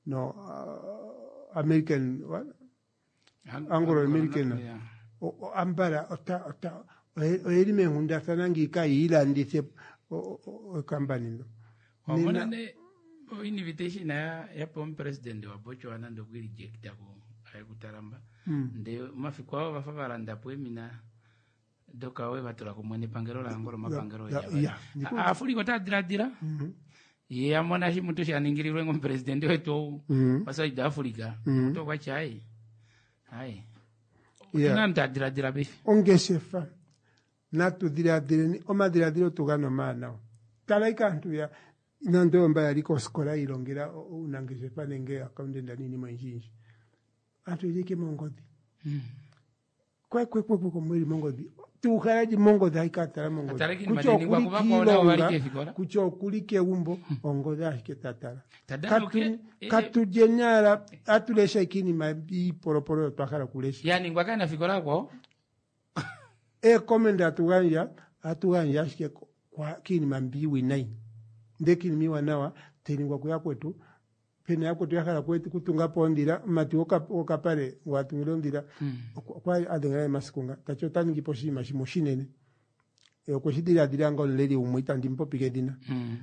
American what? Anglo-American. O ambara o elime hunda sanangi ka ila ndise o kambani. O monane o invitation ya pom president wa bocho anando reject ko ay kutaramba. Nde mafikwa bafabaranda poemina doka we batula kumwene pangero la ngoro mapangero ya. Afuli kota dira. Ye amona shi mutu shaningiri ngo president wetu basa ida Afrika. To kwa chai. Hai. Nanda dira bifi. Ongesefa. Natu dira ni oma dira tugano mana. Kala ikantu ya nando mbaya liko skola ilongera unangesefa nenge akaunde ndani ni mwenjinji. Atu yeke mongodi. Kwa mwili mongodi. Tuharaji mongodi haikatara mongodi. Kucho kulike umbo ongoda hike tatara. Katu jenyara atulesha ikini mabi poroporo twakara kulesha. Yani ngwakana fikola kwa? Komenda atuganja hike kwa kini mambi winai. Ndekini miwa nawa teningwa kuya kwetu. Pena yako tuyakara kwetu kutunga pondira mati oka pare watu ngilondira kwa adengaya masikunga tachota ningiposhi mashinene kwa shidira dira ngoleli umuita ndimpo pigedina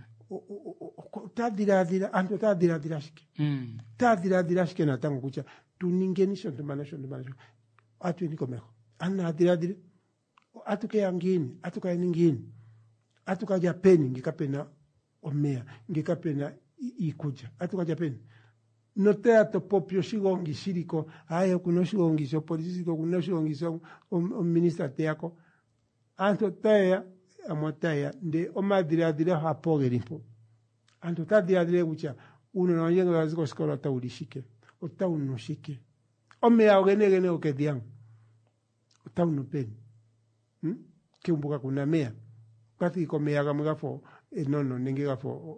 tadira anto tadira shike tadira shike na tangu kucha tuningenisho ndumanisho atu niko meho ana dira atuke yangini atuka ningini atuka japeni ngikapena omea ngikapena ikuja atuka japeni no teatro popio shigongi shiriko ayo kuno shigongi so politiko kuno shigongi so ministra teako anto taya amotaya nde omadira hapogerimpo anto tadira ucha uno no yenga waziko skola taulishike otaunushike omea ogene okedian otaunupen kiumbuka kuna mea kati komea gamugafo nono ningegafo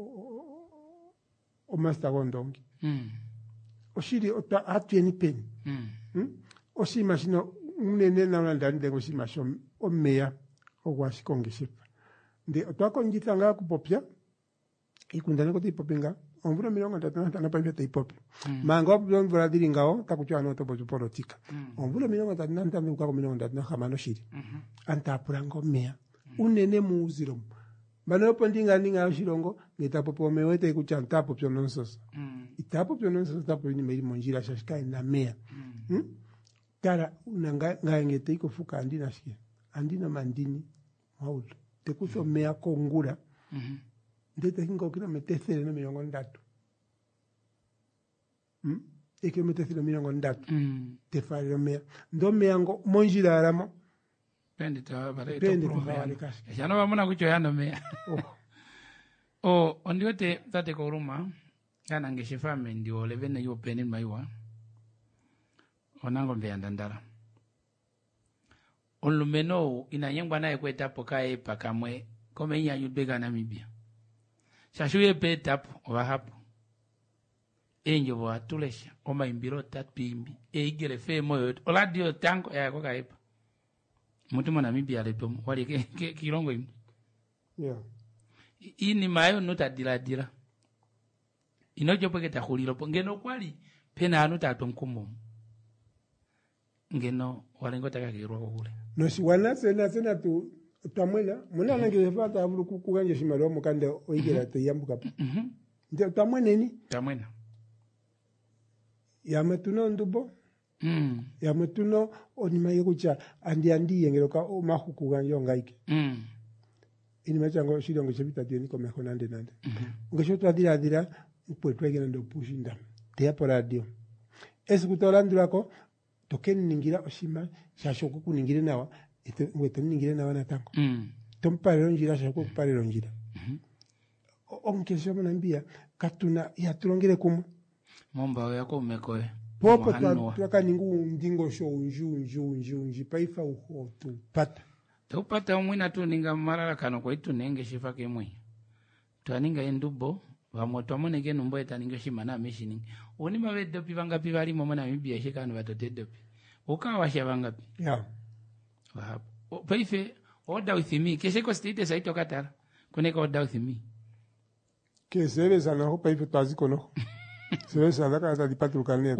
o master gondongi. Oshiri ota atueni pen. Oshima shino unene na ndani dengo shima shom o mea o washikonge shipa. Nde otwako njitanga kupopya ikundane ko tipopenga omvura milongo tatana na pambe tipopi. Mango omvura diringao takuchwa no to politika. Omvura milongo tatana ntambe ukako milongo tatana hamano shiri. Anta purango mea unene muuziro. Bano pondinga ninga shirongo ngetapopo mewete kuchanta popyo nonsos. Itapo pyo nonsos tapo ni meri monjira shashika na mea. Tara unanga ngete iko fuka andina shike. Andina mandini maul. Tekuso mea kongura. Ndete hingo kila metesere na milongo ndatu. Eke metesere milongo ndatu. Tefari mea. Ndo mea ngo monjira aramo. Pendi ta bare to. Ya no vamos a kucho ya no me. Ondiote tate koruma kana ngeshifa mendio levene yo penin maiwa. Onango mbeanda ndara. Olumeno inanyengwa naye kweta pokae pakamwe kome nya yubega Namibia. Shashuye pe tap wa hapo. Enjo wa tulesha oma imbiro tatpimbi igere fe moyo oladio tango ya kwa kaipa. Mutu mwana Namibia lepo wali kirongo imu. Yeah. Ini mayo nuta dira. Inojo peke takuliro po ngeno kwali pena anuta atonkumo. Ngeno walengo taka kiro kule. No si wana sena tu tamwela mwana nange fata abulu kukanje shimalo mukande oigera te yambuka. Ndio tamwene ni? Tamwena. Yametuno ndubo ya mutuno onimaye kucha andi yengeroka o mahuku ganyo ngaike ini machango shidongo chebita tieni ko meho nande ngesho twadira upwetwa gena ndo pushinda te por radio esikutolandurako token ningira oshima shashoko kuningire nawa ngwete ningire nawa natango tomparero njira shashoko kuparero njira onkesho manambia katuna ya tulongere kumwe momba yako umekoe popo twaka ningu ndingo show njunji paifa uho tupata tupata umwina tu ninga marala kano kwa itu nenge shifa kemwe twaninga endubo vamoto amoneke numbo etaninga shimana meshini oni mavedopi vangapi vari momona mibia shekano vatotedopi ukawa shavangapi ya paife oda with me kesheko state saito katara kuneka oda with me kesere sana ho paife twaziko no sere sana ka dipatu kanne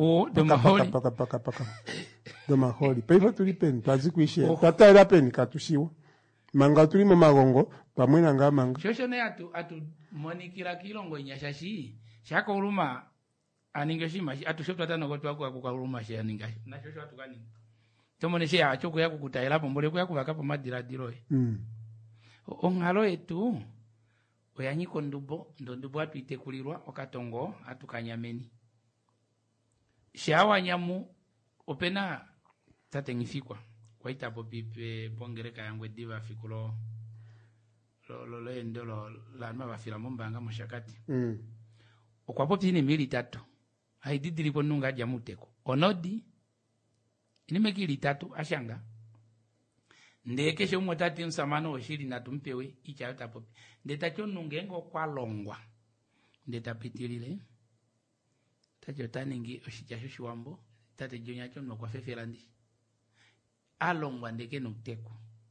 paka do maholi paife tulipen twaziko ishe twataira pen katushiwa manga tulimo magongo pamwena nga manga shoshone atu monikira kilongo nyashashi shako uruma aningeshi atu shopta tano kwa twako akukaruma shi aningashi na shosho atu kani tomone shi achoko yako kutaira pombole kwa yakuvakapo madira diroe ongalo etu oyanyiko ndubo atu itekulirwa okatongo atu kanyameni shawa nyamu opena tatengifikwa kwa itapo pipe pongereka yangwe diva fikulo lo endolo la mabafira mombanga mushakati okwapo pini 3 haididiri ponunga aja muteko onodi inimeki 3 ashanga ndekeshe umotati nsamano oshiri natumpewe icha yotapo ndetacho nungengo kwa longwa ndetapitilile tacho taningi oshichasho shiwambo tate jonyacho no kwa fefelandi alongwa ndeke nuteko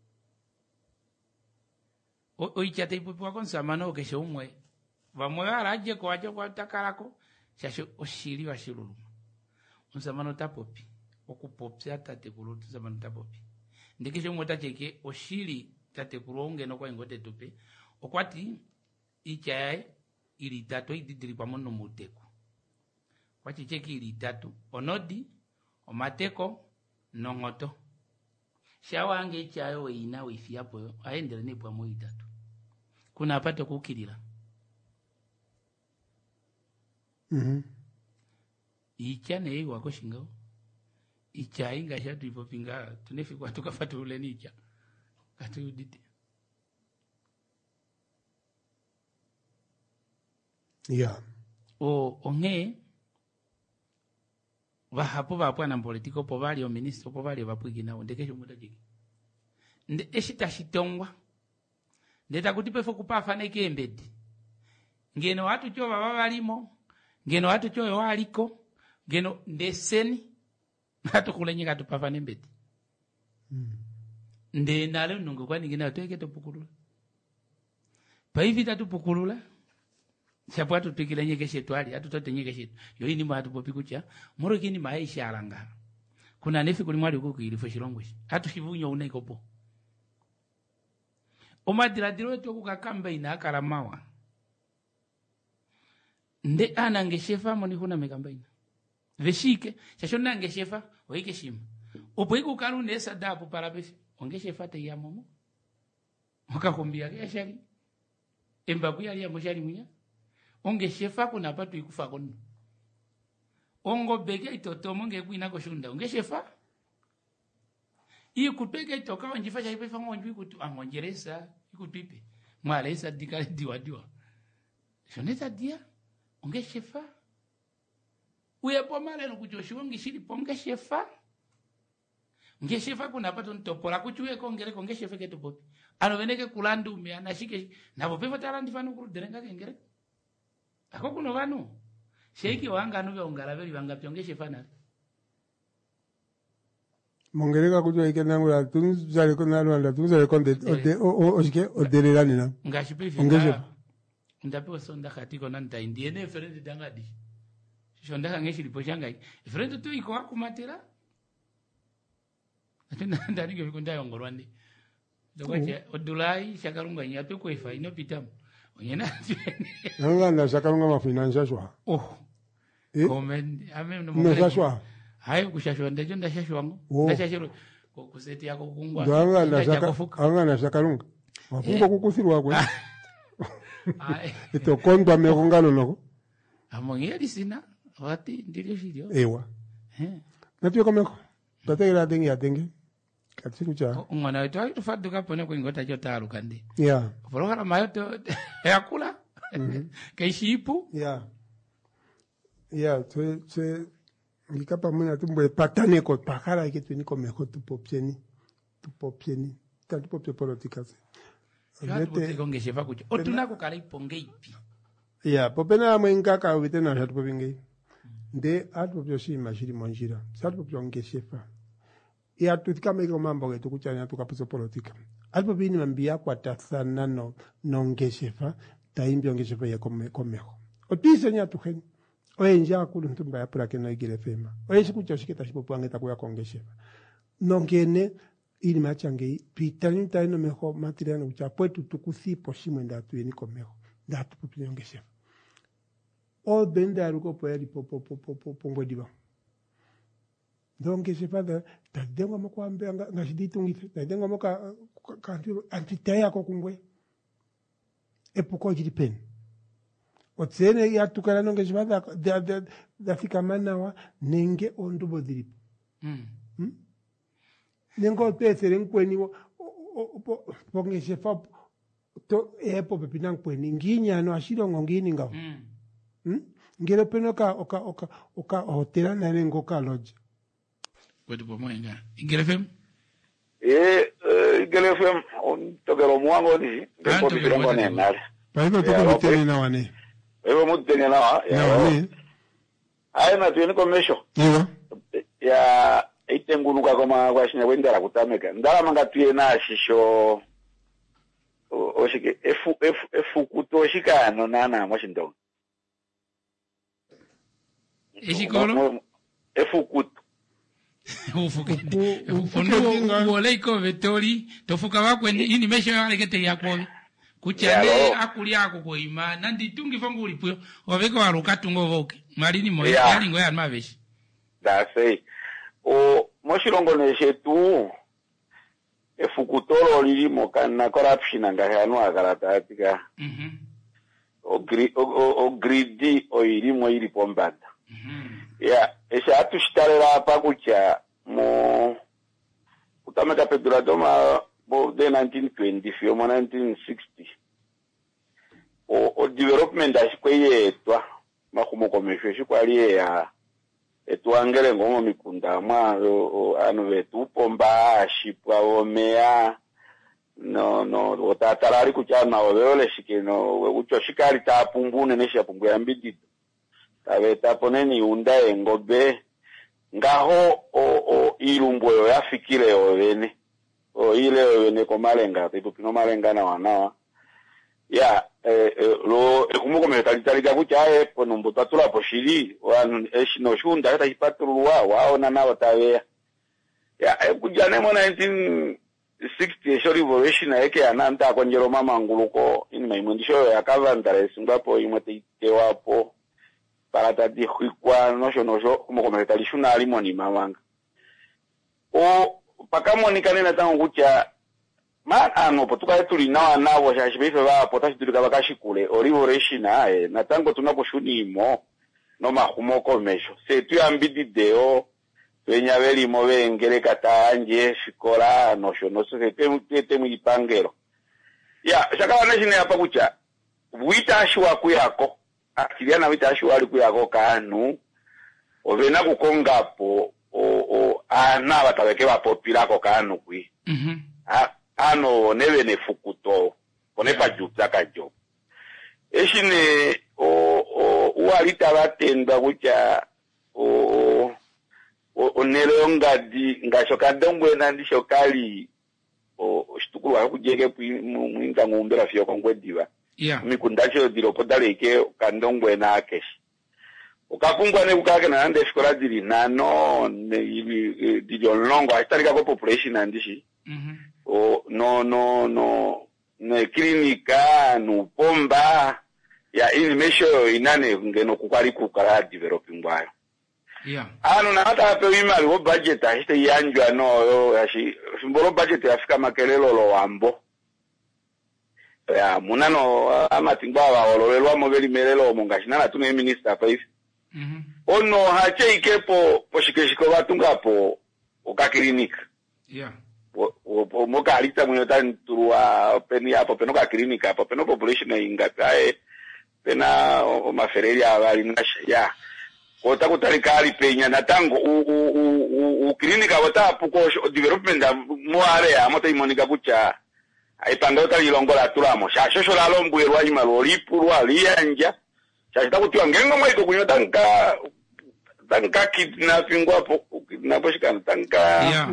oichate ipupu wako nsamano okeshe umwe vamwe varaje kwa wacho kwa takarako shasho oshiri wa shiruluma nsamano tapopi okupopsa tate kulutu nsamano tapopi ndekeshe umwe tacheke oshiri tate kulonge no kwa ingote tupe okwati ichaye ili 3 ididiri pamono muteko kwachicheki ili 3 onodi omateko nongoto shawange ichayo ina wifiapo aendele nepo mo 3 kuna apate kukilira ichane iwa koshinga icha inga shatu ipopinga tunefikwa tukafata ule nicha katudite ya onge vahapo vapo na politiko po vali o ministro po vali vapwiki na ndekesho mutajiki nde eshita shitongwa ndeta kuti pefo kupafa neke embedi ngeno watu cho baba balimo ngeno watu cho waliko ngeno ndeseni hatu kulenyika tupafa nembedi nde nalo nungu kwa ningina tweke topukulula paivi tatupukulula chapo atu tukilenyeke shetwali atu totenyeke shetu yo ini matu popikucha moro kini maisha alanga kuna nefi kulimwali uko kilifo shilongwe atu hivunyo unaikopo omadira wetu kukakamba ina akaramawa nde ana ngeshefa moni kuna mekamba ina veshike shashona ngeshefa oike shima opo iku kalu nesa dapu parabefi ongeshefa te ya momo wakakumbia keshali embabu yali ya moshali munya ongeshefa kuna patu ikufa kono ongo bege itotomo ngekuina koshunda ongeshefa ikupeke toka onjifasha ipefa ngonjwi kutu angonjeresa ikupipe mwalesa dikale diwa shoneta dia ongeshefa uyepo maleno kujoshwa ngishiri pongeshefa ngeshefa kuna pato ntopola kuchuwe kongere kongeshefa ketupopi anoveneke kulandu me anashike nabo pefa talandi fanu kuruderenga kengere ako kuno vanu sheiki wanga anu veongalaveli vanga pyongeshefa nali mongereka kujua ike nangula tunzale kona Rwanda tunzale konde oshike odelelani na ngashipifi ndapewa sonda katiko nanta indiene friend dangadi shonda ngeshiri poshangai friend tu iko akumatira atenda ndani ke bikonda yongorwandi dokaje odulai shakarunga nyape ko ifa inopitamu onyena nanga na shakarunga ma financial shwa comment ame no mo shwa hayo kushashwa ndejo ndashashwangu Oh. ndashashiro kuseti yako kungwa anga na shakalunga wafunga kukusirwa kwe ito kondwa mekongano noko amongeli sina wati ndilio shilio ewa natuye komeko tategera atenge katsiku cha umwana wetu akitufaduka pone kwingota chotalo kandi yeah volokala mayo to yakula kaishipu yeah tse ngikapa mwana tumbo patane ko pakara kitu niko meko tupopyeni tupopye politika se Vete kongeshefa kucho otuna kukala iponge ipi yeah popena mwenga ka vitena shatu popinge nde atupopyo shima shiri monjira satu popyo ngeshefa ya tutikama iko mambo getu kuchanya tukapiso politika alipopini mambia kwa tathana no ngeshefa taimbyo ngeshefa ya komeho otise nya tuheni oenja kulu ntumba ya pura keno igire fema oenshi kucho shiketa shipopo angeta kuya kongeshefa nongene ili machange pitani taino meho materiano kucha pwetu tukusipo shimwe ndatu yeni komeho ndatu popyo ngeshefa o benda ruko poeri popo diba donc je pas de dengo mo kwambe ngashiditungite dengo mo ka antitaya ko kungwe e poko jiripen otsene ya tukala nonge jibada da fika manawa nenge ondubo diripo nengo tesere nkweni ponge shefa to epo pepinang kweni nginya no ashiro ngongini ngawo ngere peno oka hotela na nengo ka lodge kwetu pomwenga igelefem igelefem on togero mwango ni ko birongo ne nare paibo to mutene na wane ewo mutene na wane ai na tueni komesho ya itenguluka koma kwashina kwendera kutameka ndala manga tuyena shisho oshike efu kutoshikano nana mwashindongo eshikolo efukutu ufukende uleiko vetori tofuka wakwende ini mesho yalegete yakwobe kuchane akuli ako koima nandi tungi fongu ulipuyo oveko warukatungo voke malini moyo yalingo ya maveshi dasei o moshilongo neshetu efukutolo lilimo kana corruption ngahanu akalatatika o greedy o ilimo ilipo mbanda esha tushtarera apa kucha mo kutameka peduradoma bo de 1920 fio mo 1960 o development ashikweyetwa makumo komesho shikwali ya etwangele ngomo mikunda mwa anu vetu pomba ashipwa omea no otatarari kucha na ovele shikeno ucho shikari tapumbune nesha pumbu ya mbididi tabeta poneni unda engobe ngaho o ilumbwe yafikire ovene o ile ovene komalenga tipino malenga na wanawa ya lo ekumuko metalitalika kuchae ponombo tatula poshiri wan eshino shunda hata ipatulwa waona nawo tawe ya kujane mo 1960 shori revolution yake ananta konjero mama nguluko ini maimundisho ya kavandare singapo imwe tewapo para tati kwa nosho como comentarial alimo ni mawanga o pakamonikane na tango kucha ano potuka tuli nawa nabo shashibife ba potashi tulika bakashikule orivoreshi nae na tango tunaposhunimo no mahumo komesho se tu ambidi deo wenya veli mo vengere katanje shikola nosho noso se temu ipangero ya shakala nashine hapa kucha buita shwa kuyako akiliana witashi wali kuyako kanu ovena kukongapo ana bataweke bapopilako kanu kwi ano neve nefukuto konepa jupta kajo eshine uwalita batenda kucha onelo ngadi ngashokadongwe nandishokali shitukulu wakujege mwinga ngumbera fyo kongwediwa mikundacho dilopodaleke kandongwe na akeshi ukapungwa ne ukake na nande shikola dili nano dilongo asitarika ko population andishi no ne klinika no pomba ya inimesho inane ngeno kukwali kukala developing wayo Yeah. Ano na hata apewe imali wo budget ahite yanjwa no yo yashi simbolo budget yafika makelelo lo wambo. Ya munano amatingwa ololelwa mobeli melelo mungashina tune minister pa ifi. Ono hache ikepo poshikeshiko batungapo okaklinika. Yeah. Moka alita mwenyota nturuwa peni hapo penoka klinika hapo peno population ingapae pena mafereli abali nasha ya kota kutalikali penya na tango u klinika watapu ko development mo area mota imonika kucha aipanga utali longola tulamo shashosho la lombu yerwa imalo lipurwa lianja shashita kutiwa ngengo mwaiko kunyota tanka kidnapping wapo kidnaposhikana tanka Yeah.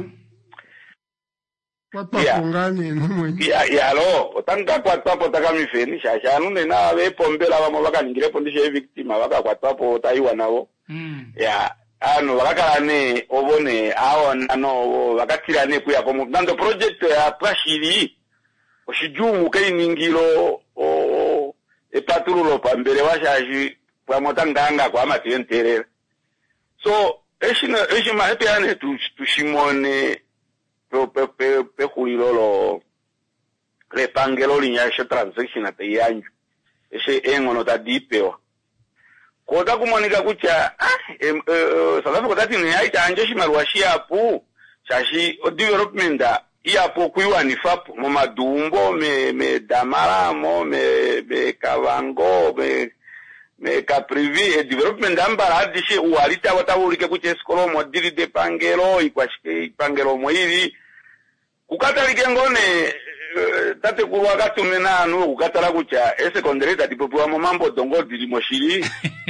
Wapafungani mwenye. Ya lo, tanga kwa tapo takamifeni shasha nune na bepombela bamo bakaningire pondishe victima baka kwa tapo taiwa nawo. Ya ano bakakalane obone awona no bakatira kuya komu nando project ya Prashiri oshijumu kainingiro epaturulo pambere washaji kwa motanganga kwa matenterera. So eshima hepe ane tushimone pe kulilolo le pangelo linyasha transaction ate yanju ese engono ta dipewa kota kumonika kucha South Africa tati ni aita anje shimarwashia apu shashi development iapo kuiwa ni fap mo madumbo me damaramo me kavango me kaprivi development ambara adishe ualita watawulike kuche skolo mo diri de pangelo ikwashike pangelo mo hivi kukatalike ngone tate kuwa katumena anu kukatala kucha secondary tati popwa mo mambo dongo diri moshiri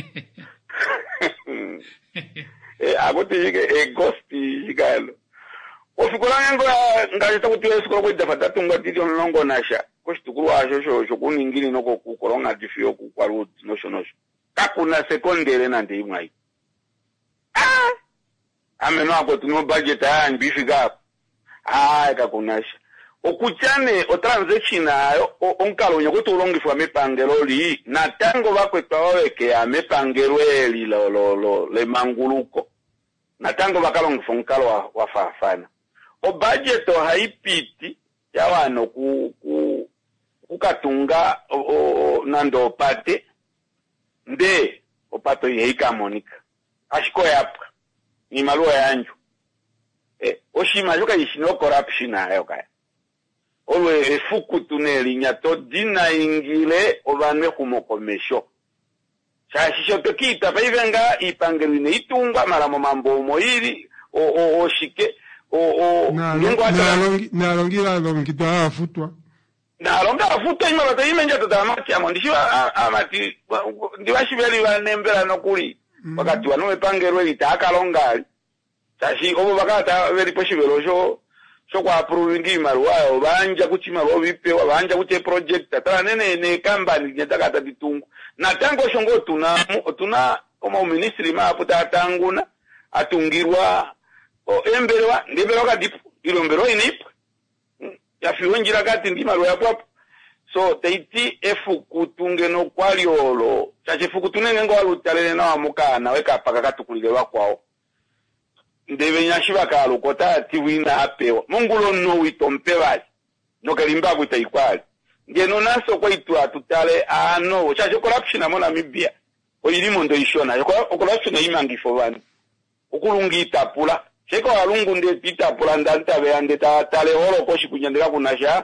akote yike ghosti yikalo ofikola ngo ngajita kuti esikolo kwida fatatu ngati longo nasha kuchitukuru asho sho kuningini noko kukolonga difio kukwaru noshosho kakuna secondary nande imwai ameno ako tuno budget ambifika kakunasha okuchane o transaction ayo onkalo nyokuti ulongifwa mipangelo li na tango bakwetwa waweke amepangelo eli lo le manguluko na tango bakalongifwa nkalo wa fafana o budget haipiti ya wano kukatunga nando pate nde opato yeika monika ashiko yapa ni maluwa yanju oshima joka yishino corruption ayo kaya olwe efuku tuneli nyato dina ingile obanwe kumokomesho shashisho tokita paivenga ipangelwine itunga maramo mambo moiri oshike nalongira longitwa afutwa nalonga afutwa imala taimenja totamachi amondishiwa amati ndiwashibeli banembera nokuli wakati wano epangelwe litakalongali sashi obo bakata veri poshibelo sho kwa approving maruwa banja kuchimaruwa bipewa banja kuche project atala ne company nyetakata ditungu na tango shongo tuna koma ministry mapo tatanguna atungirwa emberwa ndebero kadipo ilombero inipo yafiwenjira kati ndimaruwa yapo so teiti efukutunge no kwaliolo chache fukutunenge ngo walutalele na wamukana weka paka katukulile wakwao ndebe nyashiba kalo kota tiwina apewa mungulo no witompewali no kalimba kuita ikwali ngeno naso kwa itwa tutale ano chache corruption amona mibia oyirimo ndo ishona corruption imangifo bani okulungi itapula cheko alungu nde itapula ndantabe ande tale horo koshi kunyandika kunasha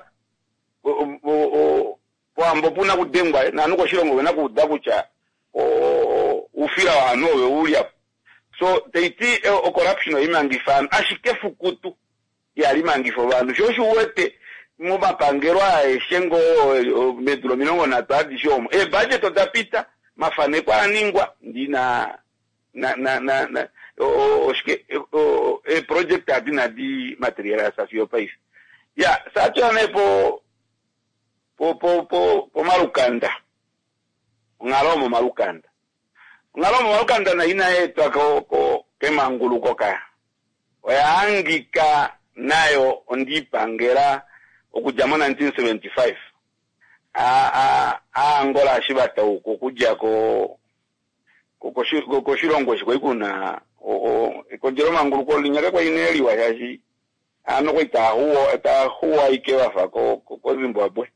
wambo puna kudengwa nanuko shirongo wena kudakucha ufira wanowe ulia so teiti corruption imangifana ashikefu kutu yali mangifo bantu shoshu wete muba pangerwa eshengo medulo minongo na tadi shomo budget otapita mafane kwa ningwa ndina na oshike project adina di material asafio pais ya sacho anepo po malukanda ngalomo malukanda na ina yetu ako kemanguluko kaya oyaangika nayo ondipangera okujamo 1975 Angola ashibata uko kuja ko shilongo shiko ikuna konjero manguru ko linyaka kwa ineli wa yashi ano ko itahuwa ikewa fa ko Zimbabwe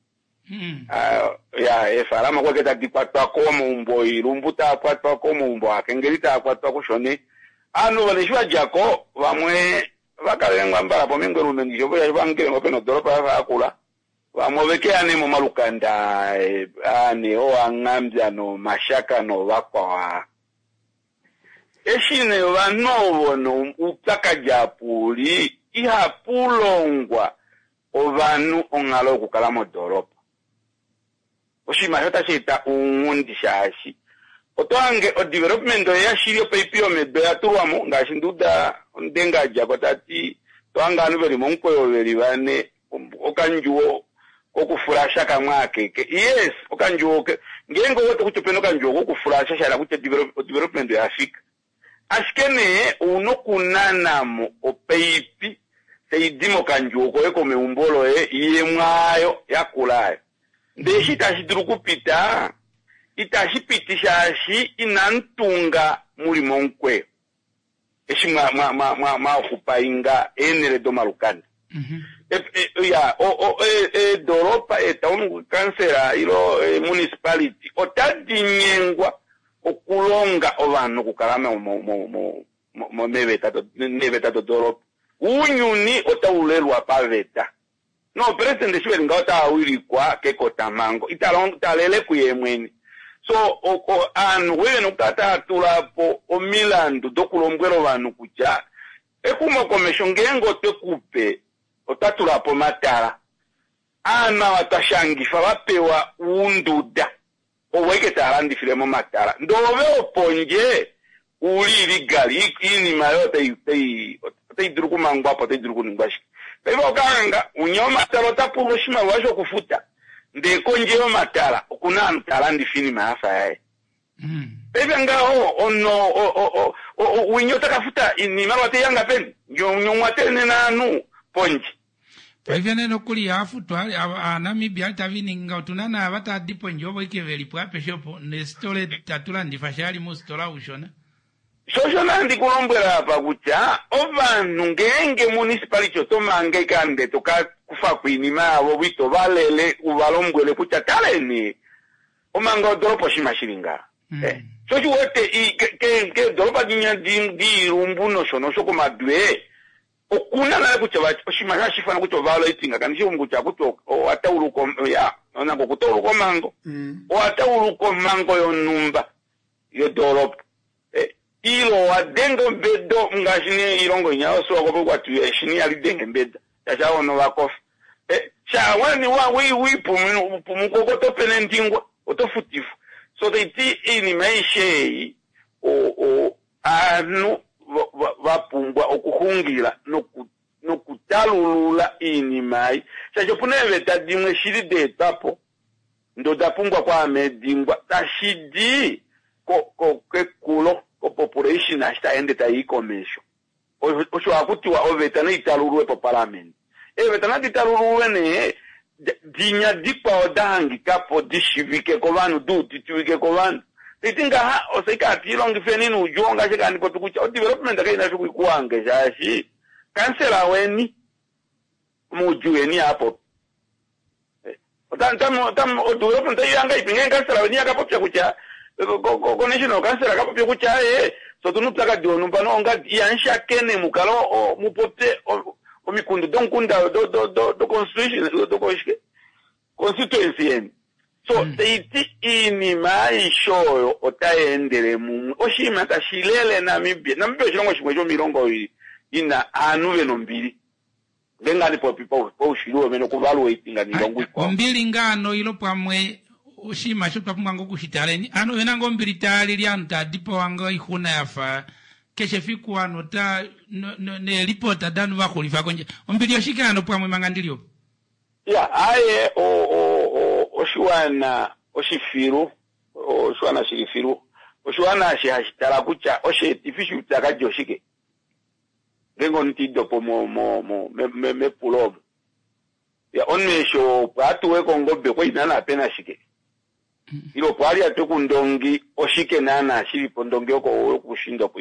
ya farama kwa keta dikwatwa ko mumbo irumbuta kwatwa ko mumbo akengerita kwatwa ko shone ano balishwa jako bamwe bakalengwa mbala pomengwe rumengi jobo ya bangere ngopeno doropa fa akula bamobekane mu malukanda ane o angambya no mashaka no bakwa eshine vanovo no upaka japuli ihapulongwa ovanu ongalo kukala modoropa oshima hota shita ungundi shashi otoange o development ya shirio peipio medo ya tuwamu ngashi nduda ndenga jako tati toanga anu veri monkoyo veri vane okanjuo okufurasha kamwake yes okanjuo ngengo wote kuchopeno kanjuo okufurasha shala kuche development ya Afrika ashikene unokunanamo opeipi seidimo kanjuko eko meumbolo iye mwayo yakulayo ndeshi tashiduru kupita itashipitishashi inantunga muli monkwe eshi mwa okupainga enere do malukanda ya doropa etaunu kansera ilo municipality otadinyengwa okulonga ovanu kukalama mo neveta do doropa unyuni otaulerwa paveta no president shweli nga otawirikwa kekotamango italele kuyemweni so anu wewe nukata atulapo omilandu dokulombwelo vanu kucha ekuma komesho ngengo tekupe otatulapo matala ana watashangifa wapewa unduda oweke talandifiremo matala ndove oponje uli iligali inima yote teiduru kumangwapo teiduru kuningwashi peba okanga unyo matala otapurushima washo kufuta ndeko njeyo matala okuna talandifini maafa yae peba ngao ono winyo takafuta inima wate yanga peni nyongwatene nanu ponji paivene nokuli yafu twali Namibia alitavininga utunana abata dipo njobo ikeveli pwape shopo nestole tatula ndifashali mustola ushona shoshona ndikulombwela hapa kucha ovanu ngenge municipality otomange kande toka kufa kwinima abo bito balele ubalombwele kucha taleni omanga odoropo shimashiringa shoshi wote ke doropa di rumbu no shono shoko madwe okuna na kucha oshimanya shifana kucho valo itinga kanisi umkucha kucho atauluko ya onango kutoluko mango atauluko mango yo numba yo doropa ilo wadengo bedo ngashini ilongo nyao so ko kwa tu shini ali denge beda ya ono wakof sha wani wa wi pumuko ko to penentingwa otofutifu so they ti ini maishe anu vapungwa okuhungira no kutalulula ini mai chacho puneve tadimwe shiri de tapo ndo dapungwa kwa medingwa tashidi ko kekulo ko population ashitaende taikomesho osho akutiwa ovetana italulwe po parliament vetana italulwe ne dinya dipa odangi kapo dishivike ko vanu tituike ko vanu itinga oseka tilongi fenini ujonga shekani ko tukucha development akaina shikuikuange shashi kansela weni mujueni hapo tam development yanga ipinga kansela weni akapopya kucha ko national kansela akapopya kucha so tunutaka donu pano nga yansha kene mukalo mupote omikundu donkunda do constitution do constituency yen so teiti ini maisho otaendele mu oshima tashilele Namibia chilongo chimwe cho milongo ina anuve no mbili ngengani po ushiliwe meno kuvaluate ngani longo iko mbili ngano ilo pamwe oshima cho papumwa ngokushitaleni ano venango mbili tali lyanta dipo wanga ihuna yafa keshe fiku ano ta ne reporta danu vakulifa konje mbili yoshikano pamwe mangandilio ya aye oshiwana oshifiru oshiwana shirifiru oshiwana shihashitala kucha oshetifishu takajoshike ngengo ntido po me pulobo ya onesho patuwe kongobe kwa inana pena shike ilo pwali atoku ndongi oshike nana shiri pondongi oko kushindo kwa ili kwa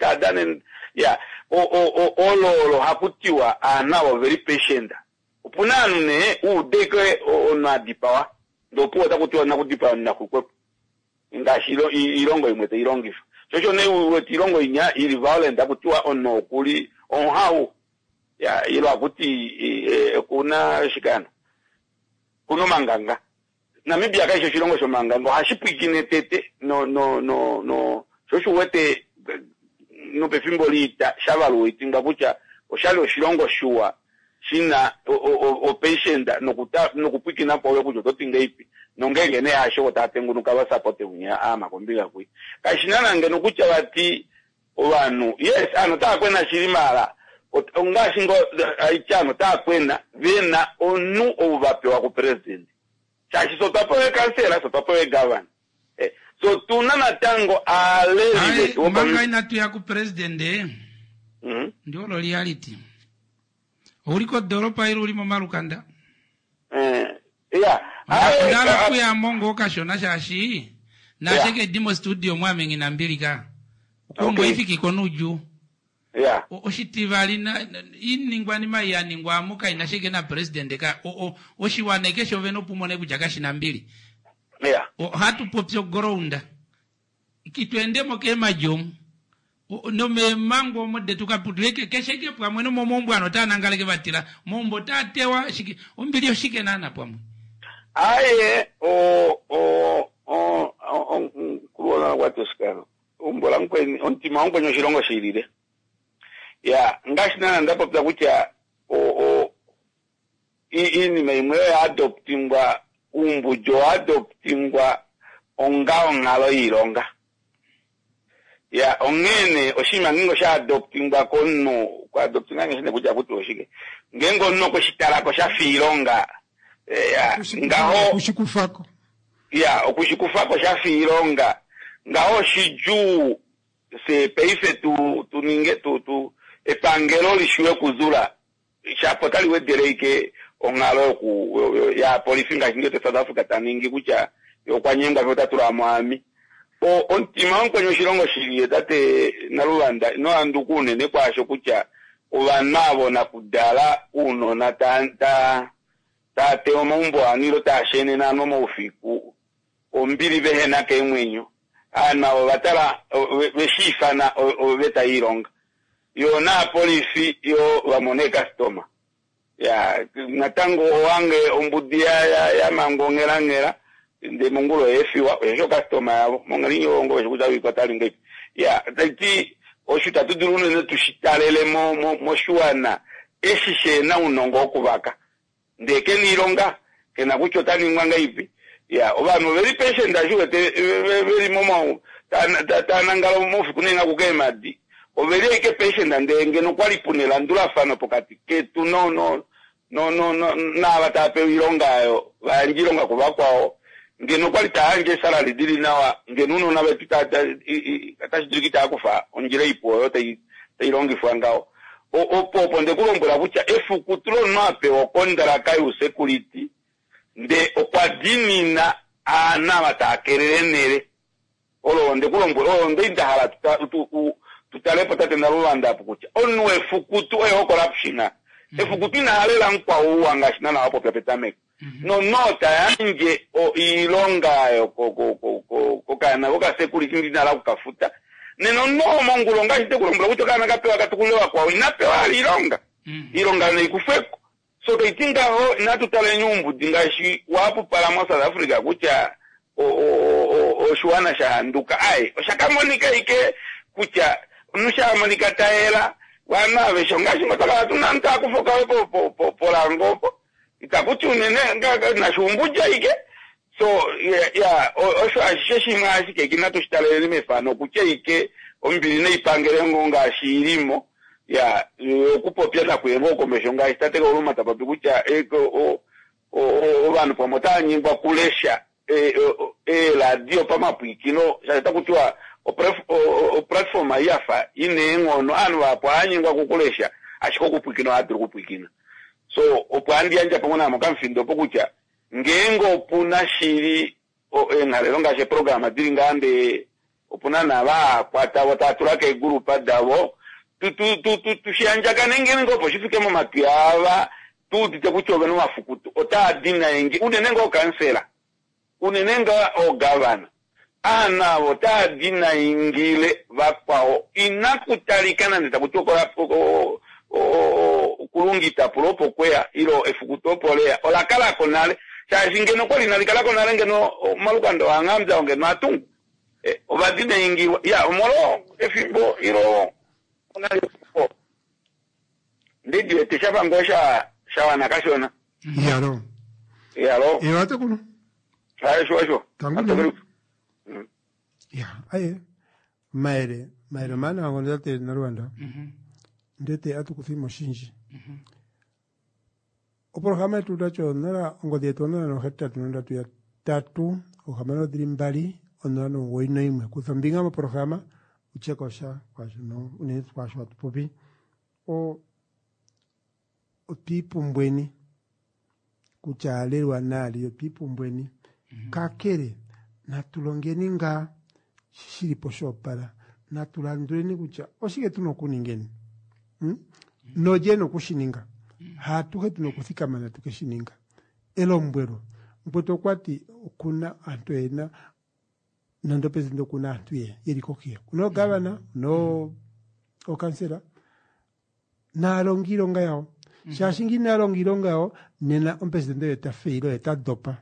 tadane ya o hakutiwa anawo very patient upunanu ne udeke ona dipawa ndopo takutiwa nakudipa na kukwepo ngashiro irongo imwete irongifo chocho ne uweti irongo inya ili violent akutiwa ono kuli on how ya ilo akuti kuna shikana kuno manganga Namibia kaisho chirongo sho manganga hashipikine tete no chocho wete no pefimbolita shavalo itinga kucha oshalo shirongo shuwa shina o patient no kupikina kwa kujo totinga ipi nongenge ne asho tatengu nukaba support unya ama kombila kwi kashinana ngeno kucha wati obanu yes ano ta kwena shirimala ongashingo aichano ta kwena vena onu ovapewa ku president chachi sotapoe kansela sotapoe governor so tunana tango aleli manga inatu ya ku president ndio lo reality uliko doropa iru ulimo marukanda ndala kuya mongo kashona shashi na sheke dimo studio mwamengi na mbilika kumbo ifiki konuju oshitivali na iningwani mayani ngwa muka inasheke na president ka oshiwaneke shoveno pumone kujakashi na mbili hatu popyo grounda kitwende kema jom no me mango mode tukaputweke kesheke pwa mweno momombo anotana ngaleke batira mombo tatewa shiki ombili oshike nana pwamwe aye kuona watu skano umbola nkweni ontima nkwenyo shirongo shirire ya ngashina ndapo pya kucha ini meimwe adoptingwa umbujo adoptingwa ongao ngalo ironga ya ongene oshima ngingo sha adoptingwa konno kwa adoptinga ngene kuja kuti oshike ngengo no ko shitala ko sha fironga ya ngaho kushikufako ya okushikufako sha fironga ngaho shiju se peife tu ninge tu epangelo lishwe kuzula chapotali wedereke ongalo ku ya polifinga kinge South Africa taningi kucha yokwanyemba vyotatura mwami ontima nkwenyo shirongo shiriye tate nalulanda no andukune ne kwasho kucha ubanabo na kudala uno na tate omumbo anilo tashene na no mofiku ombili behena kemwenyo ana obatala beshifana obeta ironga yo na polisi yo bamone customer ya natango wange ombudia ya mangongera nde mungulo efiwa ejo customer yabo mongalinyo ngo bekuza bikotali ngepi ya tati oshuta tudurune ne tushitalele mo shuana eshishe na unongo okubaka ndeke nironga kena kuchotani ngwanga ipi ya obano very patient ajuwe very momo tanangalo mofi kunenga kukema di overeke patient ndenge no kwalipunela ndula fano pokati ketu no na batape irongayo banjironga kubakwao ngeno kwalitaanje salary dili nawa ngenuno na betata atashidikita akufa onjire ipo yote irongi fwangao opopo ndekulombola bucha efukutulo nape okondala kayo security nde okwadinina ana batakerere olo ndekulombola nde indahala tutalepo tate nalulanda apo kucha onu efukutu corruption efukutu na halela nkwa uwangashina na wapo pepetameko no nota yanje ilongayo kokana koka security ndinala kukafuta neno no mongulonga chite kulombola kucho kana kapewa katukulewa kwa inapewa ilonga ilonga na ikufeko so kaitinga ho inatutale nyumbu dingashi wapo pala mwa South Africa kucha shuana shahanduka ai oshakamonika ike kucha nushamonika taela wana beshongashi matala tunanta kufoka wepo polangopo itakuti unene na shumbuja ike so ya osho asheshi mwashi ke kinato shitalele mefano kuche ike ombili ne ipangele ngonga ashirimo ya okupopya na kwebo komeshonga istateka uruma tapapi kucha eko banu pamotanyi ngwa kulesha radio pamapwikino shaleta kutwa o platform yafa ine ngono anu apo anyingwa kukulesha ashiko kupwikino atiri kupwikina so opandi anja pamona mukamfindo pokucha ngengo puna shiri engalelo ngashe program adiri ngande opuna na ba kwata watatula ke grupa dabo tu shianja kanenge ngo poshifike mu matuyaba tu tikuchobe no mafukutu otadina ingi unenenga okansela unenenga ogavana ana otadina ingile bakwao inakutalikana nitakutokola kulungita propo kwea ilo efukutopolea olakala konale chazinge no kwali nalikala konale ngeno malukando angamza ongeno atungu obadine ingi ya omolo efimbo ilo onali fo ndidio tishaba ngosha shawana kashona yalo ewate kuno shwa tangu ya aye maere mana wangonza te na Rwanda ndete atukufimo shinji o programa tutacho nara ngodieto nara no heta tunenda tu ya tatu o hamano drimbali onano woino imwe kuzambinga mo programa uchekosha kwa no une kwa shwa tupopi o pipu mbweni kuchalelwa nali yo pipu mbweni kakere natulongeni nga shilipo shopala natulanduleni kucha oshike tunokuningeni noje nokushininga hatuke tunokuthikama tukeshininga elombwero mpoto kwati kuna antu ena nando presidente kuna antu yerikokia kuno gavana no okansela nalongilonga yao shashingi nalongilonga yao nena presidente yeta feiro yeta dopa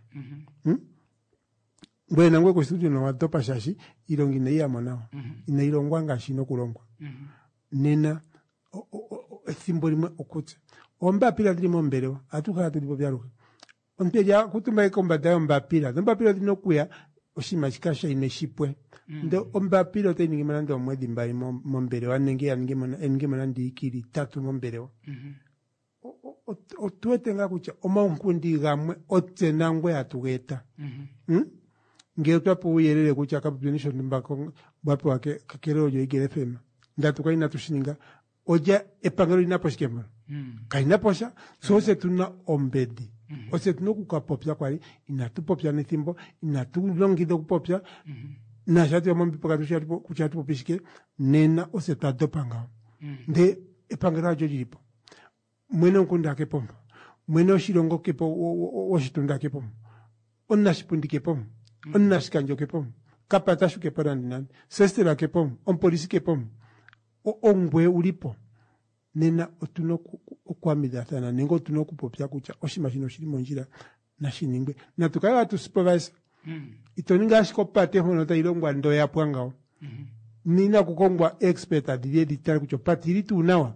Bwena ngwe kustudio no wadopa shashi ilongi ne yamonao ina ilongwa ngashino kulongwa nena ethimbo limwe okutse omba pila ndimo mbelewa atuka tulipo byaruka onteja kutumba ikombada omba pila dinokuya oshima chikasha ineshipwe ndo omba pila teningi manando omwedi mbai mombelewa nenge manandi ikiri tatu mombelewa otuetenga kucha omaunkundi gamwe otsenangwe atugeta ngeo twapo uyelele kucha kapunisho ndimbako bapo wake kakero yo igere fema ndatuka inatushininga oja epangelo inaposhikema kainaposha sose tuna ombedi ose tuno kukapopya kwali inatupopya nethimbo inatulongido kupopya na shati ombi pokatusha kucha tupopishike nena ose tadopanga nde epangelo jo lipo mwene nkunda kepomba mwene oshirongo kepo oshitunda kepomba onna shipundi kepomba onna shikanjo kepomba kapata shuke parandinani sestela kepomba polisi kepomba ongwe ulipo nena otuno okwamidathana nengo otuno kupopya kucha oshimashino shili monjira na shiningwe na tukaya tu supervise itoninga shikopate hono tailongwa ndo yapwangao nina kukongwa expert adile ditali kucho patiri tunawa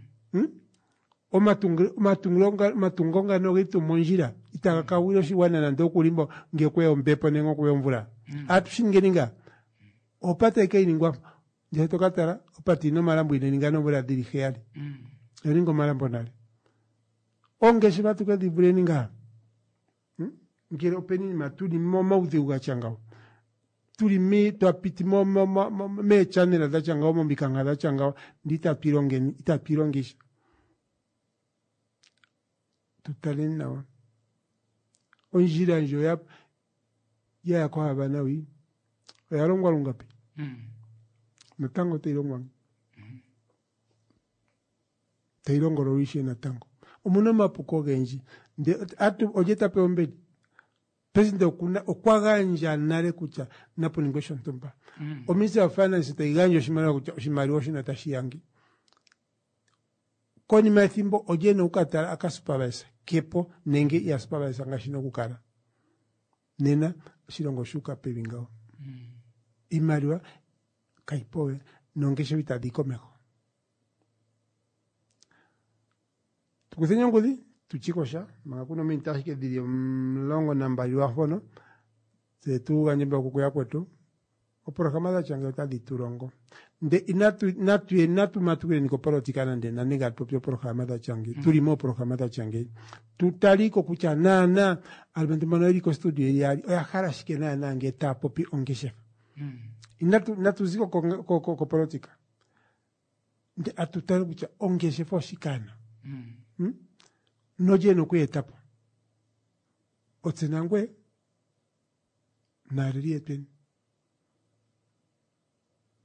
matungonga no gitu monjira itaka wilo shiwana na ndo kulimbo ngekwe ombepo nengo kuyomvula atushingeninga opate keiningwa je tokatara opati no malambo ineninga no bora dirigeali eringo malambo nale onge shibatu ka dibuleninga ngere openi matuli mauthi ugachangao tuli mi to apiti me channel da changao mo bikanga da changao ndita pirongeni ita pirongisha tutalin nawa onjira njo ya kwa banawi yarongwa lungapi natango teilongwa teilongo roishi natango omuno mapuko genji de atu ojeta pe ombedi president okuna okwaganja nale kucha napo ningweshon tumba omise wa finance teiganjo shimara kucha shimari woshi natashiyangi koni mathimbo ojene ukatara akasupervise kepo nenge ya supervise ngashino kukara nena shirongo shuka pebingao imariwa kaipowe nongeshe bitadiko meko tukusenya ngudi tuchikosha makakuno mintashike didio mlongo nambari wa hono zetu ganyemba kukuya kwetu oprograma da changa tadi turongo nde inatu matukire niko politika nande na nega proprio programa da changi turimo programa da changi tutaliko kucha na albento manori ko studio yari oya harashike na ngeta popi ongeshe inatu ziko ko politika nde atutalo kucha ongeshe foshikana noje no kuyetapo otsenangwe naririeten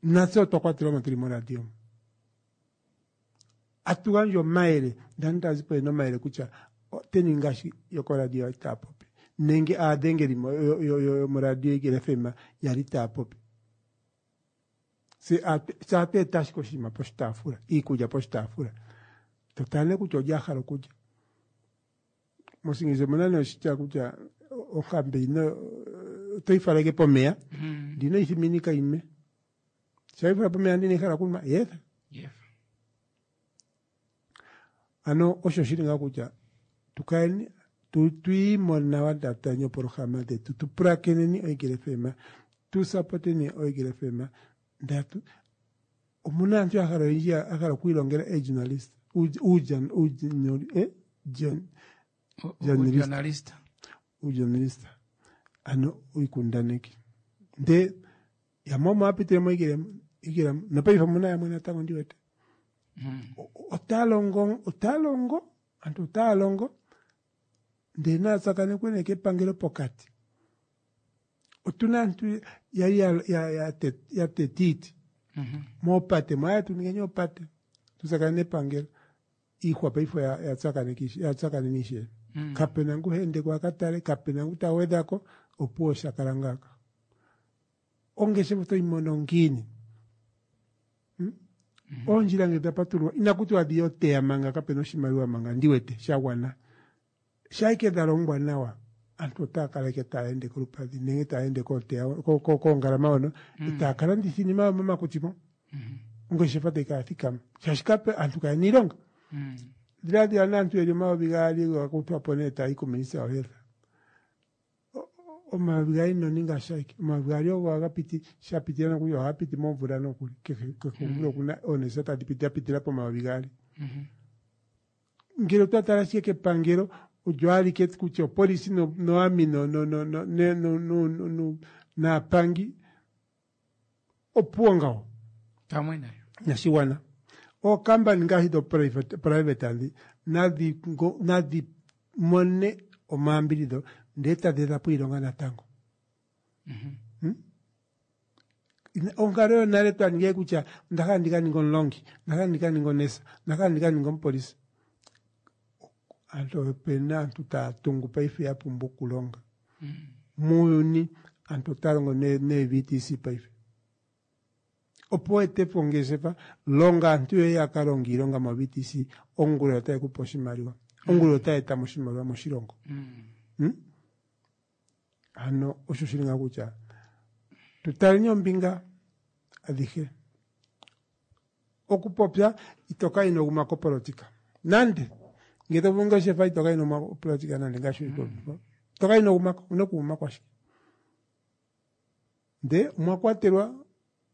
naso tokwatira matiri radio atuganjo maere danta zipo no maere kucha teningashi yoko radio itapope nenge adengeri mo radio igere fema yarita pope se ate tashiko shima postafura ikuja postafura totale kuchoja haro kuja mosingize monano shicha kuja okambe no toifaleke pomea dino ifiminika ime saifura pomea ndini khala kuma yetha ano osho shiringa kuja tukaeni tuimona wadatanyo programa de tuprakeneni oigere fema tu sapoteni oigere fema ndatu omunantu akara injia akara kuilongera journalist journalist ano uikundaneki nde ya mama apite mo igere na paifa muna ya mwana tango ndiwete otalongo antu talongo ndena sakane kwene ke pangelo pokati otunantu ya tetiti mo pate mo atu ngenyo pate tusakane pangelo ihwa paifo ya sakane nishe kapena nguhende kwa katale kapena utawedako opuo shakarangaka ongeshe mto imonongini onjira ngedapatulwa inakutu adiote ya manga kapeno shimaruwa manga ndiwete shawana shaike darongwa nawa antu takaleke taende kurupadi nenge taende ko ngarama ono itakala ndisini mama kutimo ngeshefate kafikam shashikape antu kainilonga diradi anantu elima bigali wakutwa poneta iko minisa oherra omabigali no ninga shaike omabigali wagapiti shapitirana kuyo hapiti movura no kuli kekumburo kuna onesata dipitira po mabigali ngiro tatara shike pangero ujwali ket kucho polisi no amino no na pangi opuongao tamwena nyasiwana o kamba ngahido private andi nadi monne o mambirido ndeta de puironga na tango ongaro nare twange kucha ndakandika ningon longi ndakandika ningon nesa ndakandika ningon polisi anto pena tuta tungu paife ya pumbu kulonga muyuni anto tarongo ne VTC paife opoete pongesefa longa antuye ya karongi longa ma VTC onguro tae kuposhimariwa onguro tae tamoshimariwa moshirongo ano oshishiringa kucha tutalinyo mbinga adije okupopya itoka inoguma ko politika nande ngeto bunga shefa itoka inoguma politika nande ngashu toka inoguma unokuma kwashi de mwakwaterwa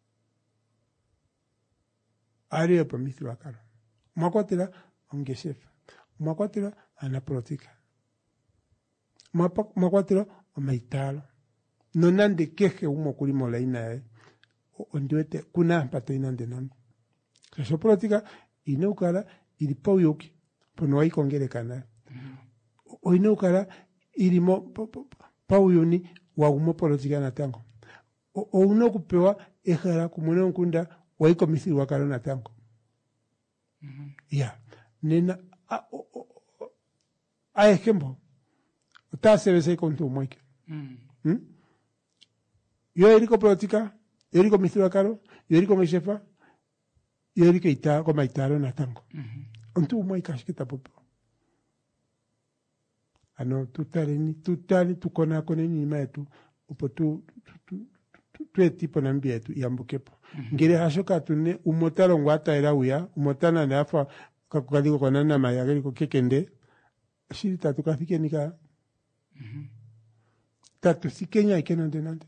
ari pa mithwa karo mwakwatera ongeshefa mwakwatera ana politika mwakwatera omaitalo nonande keje umo kuli molaina ondiwete kuna pato inande nambo so politika inokala ili pauyoki pono aikongere kana oinokala ilimo pauyoni wa umo politika na tango o unokupewa ehara kumune nkunda waiko misiri wakalo na tango ya nena aekembo utasebese kontu mwike yo eriko politika eriko misiri wakalo eriko meshefa eriko ita koma itaro na tango ontu mwike ashikita popo ano tutali tukona koneni maetu upo tue tipo na mbia yetu yambukepo ngire hashoka tune umotalo ngwata era uya umotana na afa kakukaliko kwa nana mayagari ko kekende shiri tatu kafike nika tatu sikenya ikena ndenande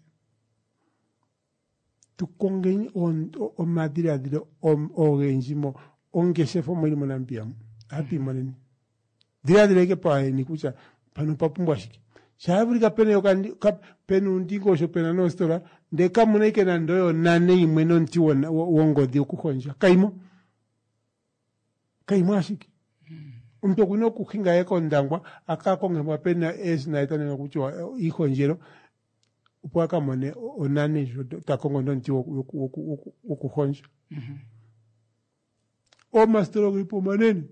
tukongeni on madira dilo o genjimo ongesefo mwili na mbia happy moneni dira dileke pa ni kucha pano papumbwa shiki Shabri pene yokandi penu ndingo shopena no stora ndeka muneke na ndoyo nane imwe no nti wongo di okukonja kaimo ashiki umto kuno kukinga yeko ndangwa akakonge mapena es na itane kuchwa ikonjero upwaka mone onani takongo ndonti wokuhonja o mastero gripo manene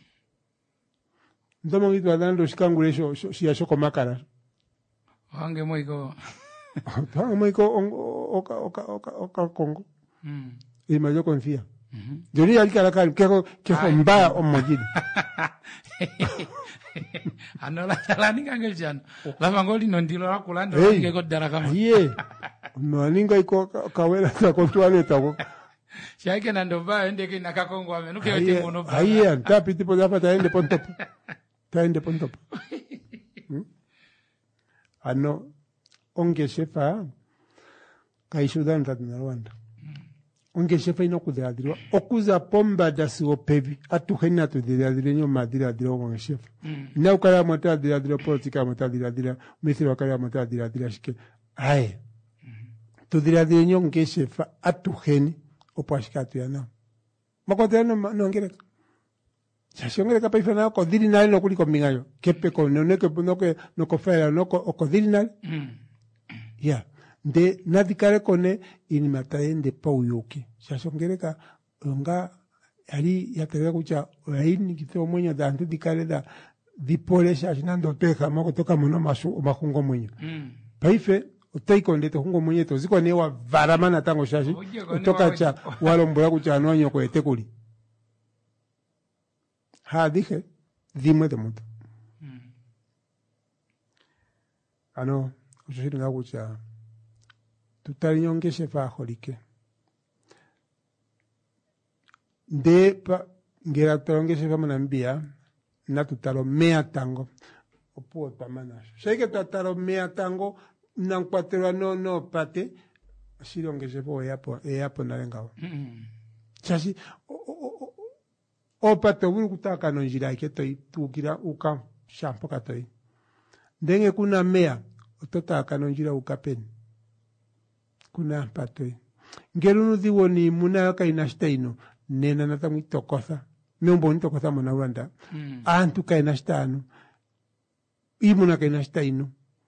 ndomo ngitu adando shikangule shia shoko makara wange moiko tango moiko oka Kongo ima yo confía Jori alikala kali keko mbaya omojidi anola talani kange jana lava ngoli nondilo akulanda ngeko daraka ye no aninga iko kawela ta kontwale ta shaike na ndoba endeke nakakongo ame nuke yote mono ba aye tapi tipo dafa taende pontop ano onge shefa kaishudan tatna Rwanda onge shefa ino kudeadiriwa okuza pomba dasi opevi atuhena tudeadire nyo madiradiro onge shefa na ukala motadiradiro politika motadiradira mithiro wakala motadiradira shike aye tudiradire nyo onge shefa atuheni opashikatu ya nao makoteano nongereka shashongereka paifa nao kodiri nali nokuli komingayo kepeko noneke nokofera noko okodiri nali ya de nadikare kone inimataende pauyuki shashongereka nga ali yatereka kucha oyaini kiteo mwenye da antu dikare da dipole shashinando peka moko toka mono mahungo mwenye paife utaiko ndete hungo mwenye to ziko newa varamana tango shashi utoka cha walombora kucha anwanyo kwa etekuli dije dime de mundo ano ushiri nga kucha tutalinyonge shefa holike ndepa ngera tutalonge shefa manambia na tutalomea tango opuo tamanasho sheke tutalomea tango nankwaterwa no pate shilonge shefa eyapo nalengawa chashi opate obuli kutaka nonjira iketoi tukira uka shampo katoi ndenge kuna mea ototaka nonjira ukapeni kuna patoi ngerunu diwoni muna yaka inashtaino nena natamu itokotha meumbo nitokotha mona Rwanda antu ka inashtano imuna ka inashtaino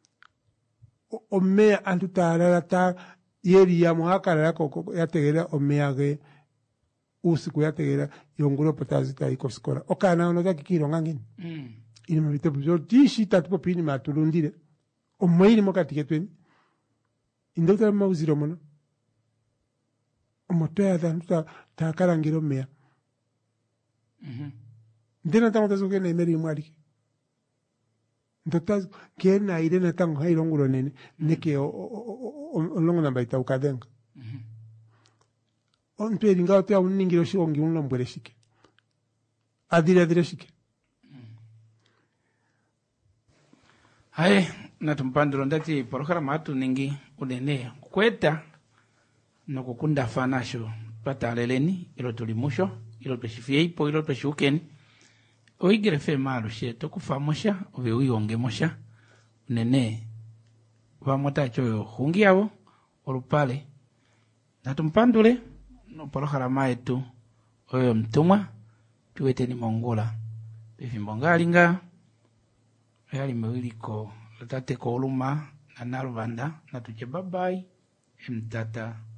omea antu tarara ta yeri ya muhakara yako yategera omea ge usiku yategera yonguro potazita ikoskora okana ono takikiro ngangini ini mabite buzo tishi tatupo pini matulundire omweiri mokatiketweni indokta mauziro mono omotoya da takarangiro mea ndena tango tazuke na emeri mwaliki ndota kena irena tango hailongulo nene neke olongo namba itaukadenga onto eringa otea uningiro shiongi unlombwere shike adire shike hae natumpandiro ndati porokara matu ningi unene kweta nokukunda fanasho pataleleni ilo tulimusho ilo tushifyeipo ilo tushukeni oigire fe malo she tokufamosha obe uyongemosha unene vamotacho hungi yabo olupale natumpandule no porokara maetu oyo mtumwa tuweteni mongola befimbongalinga yali mewiliko latate ko oluma na narubanda natuje babai emtata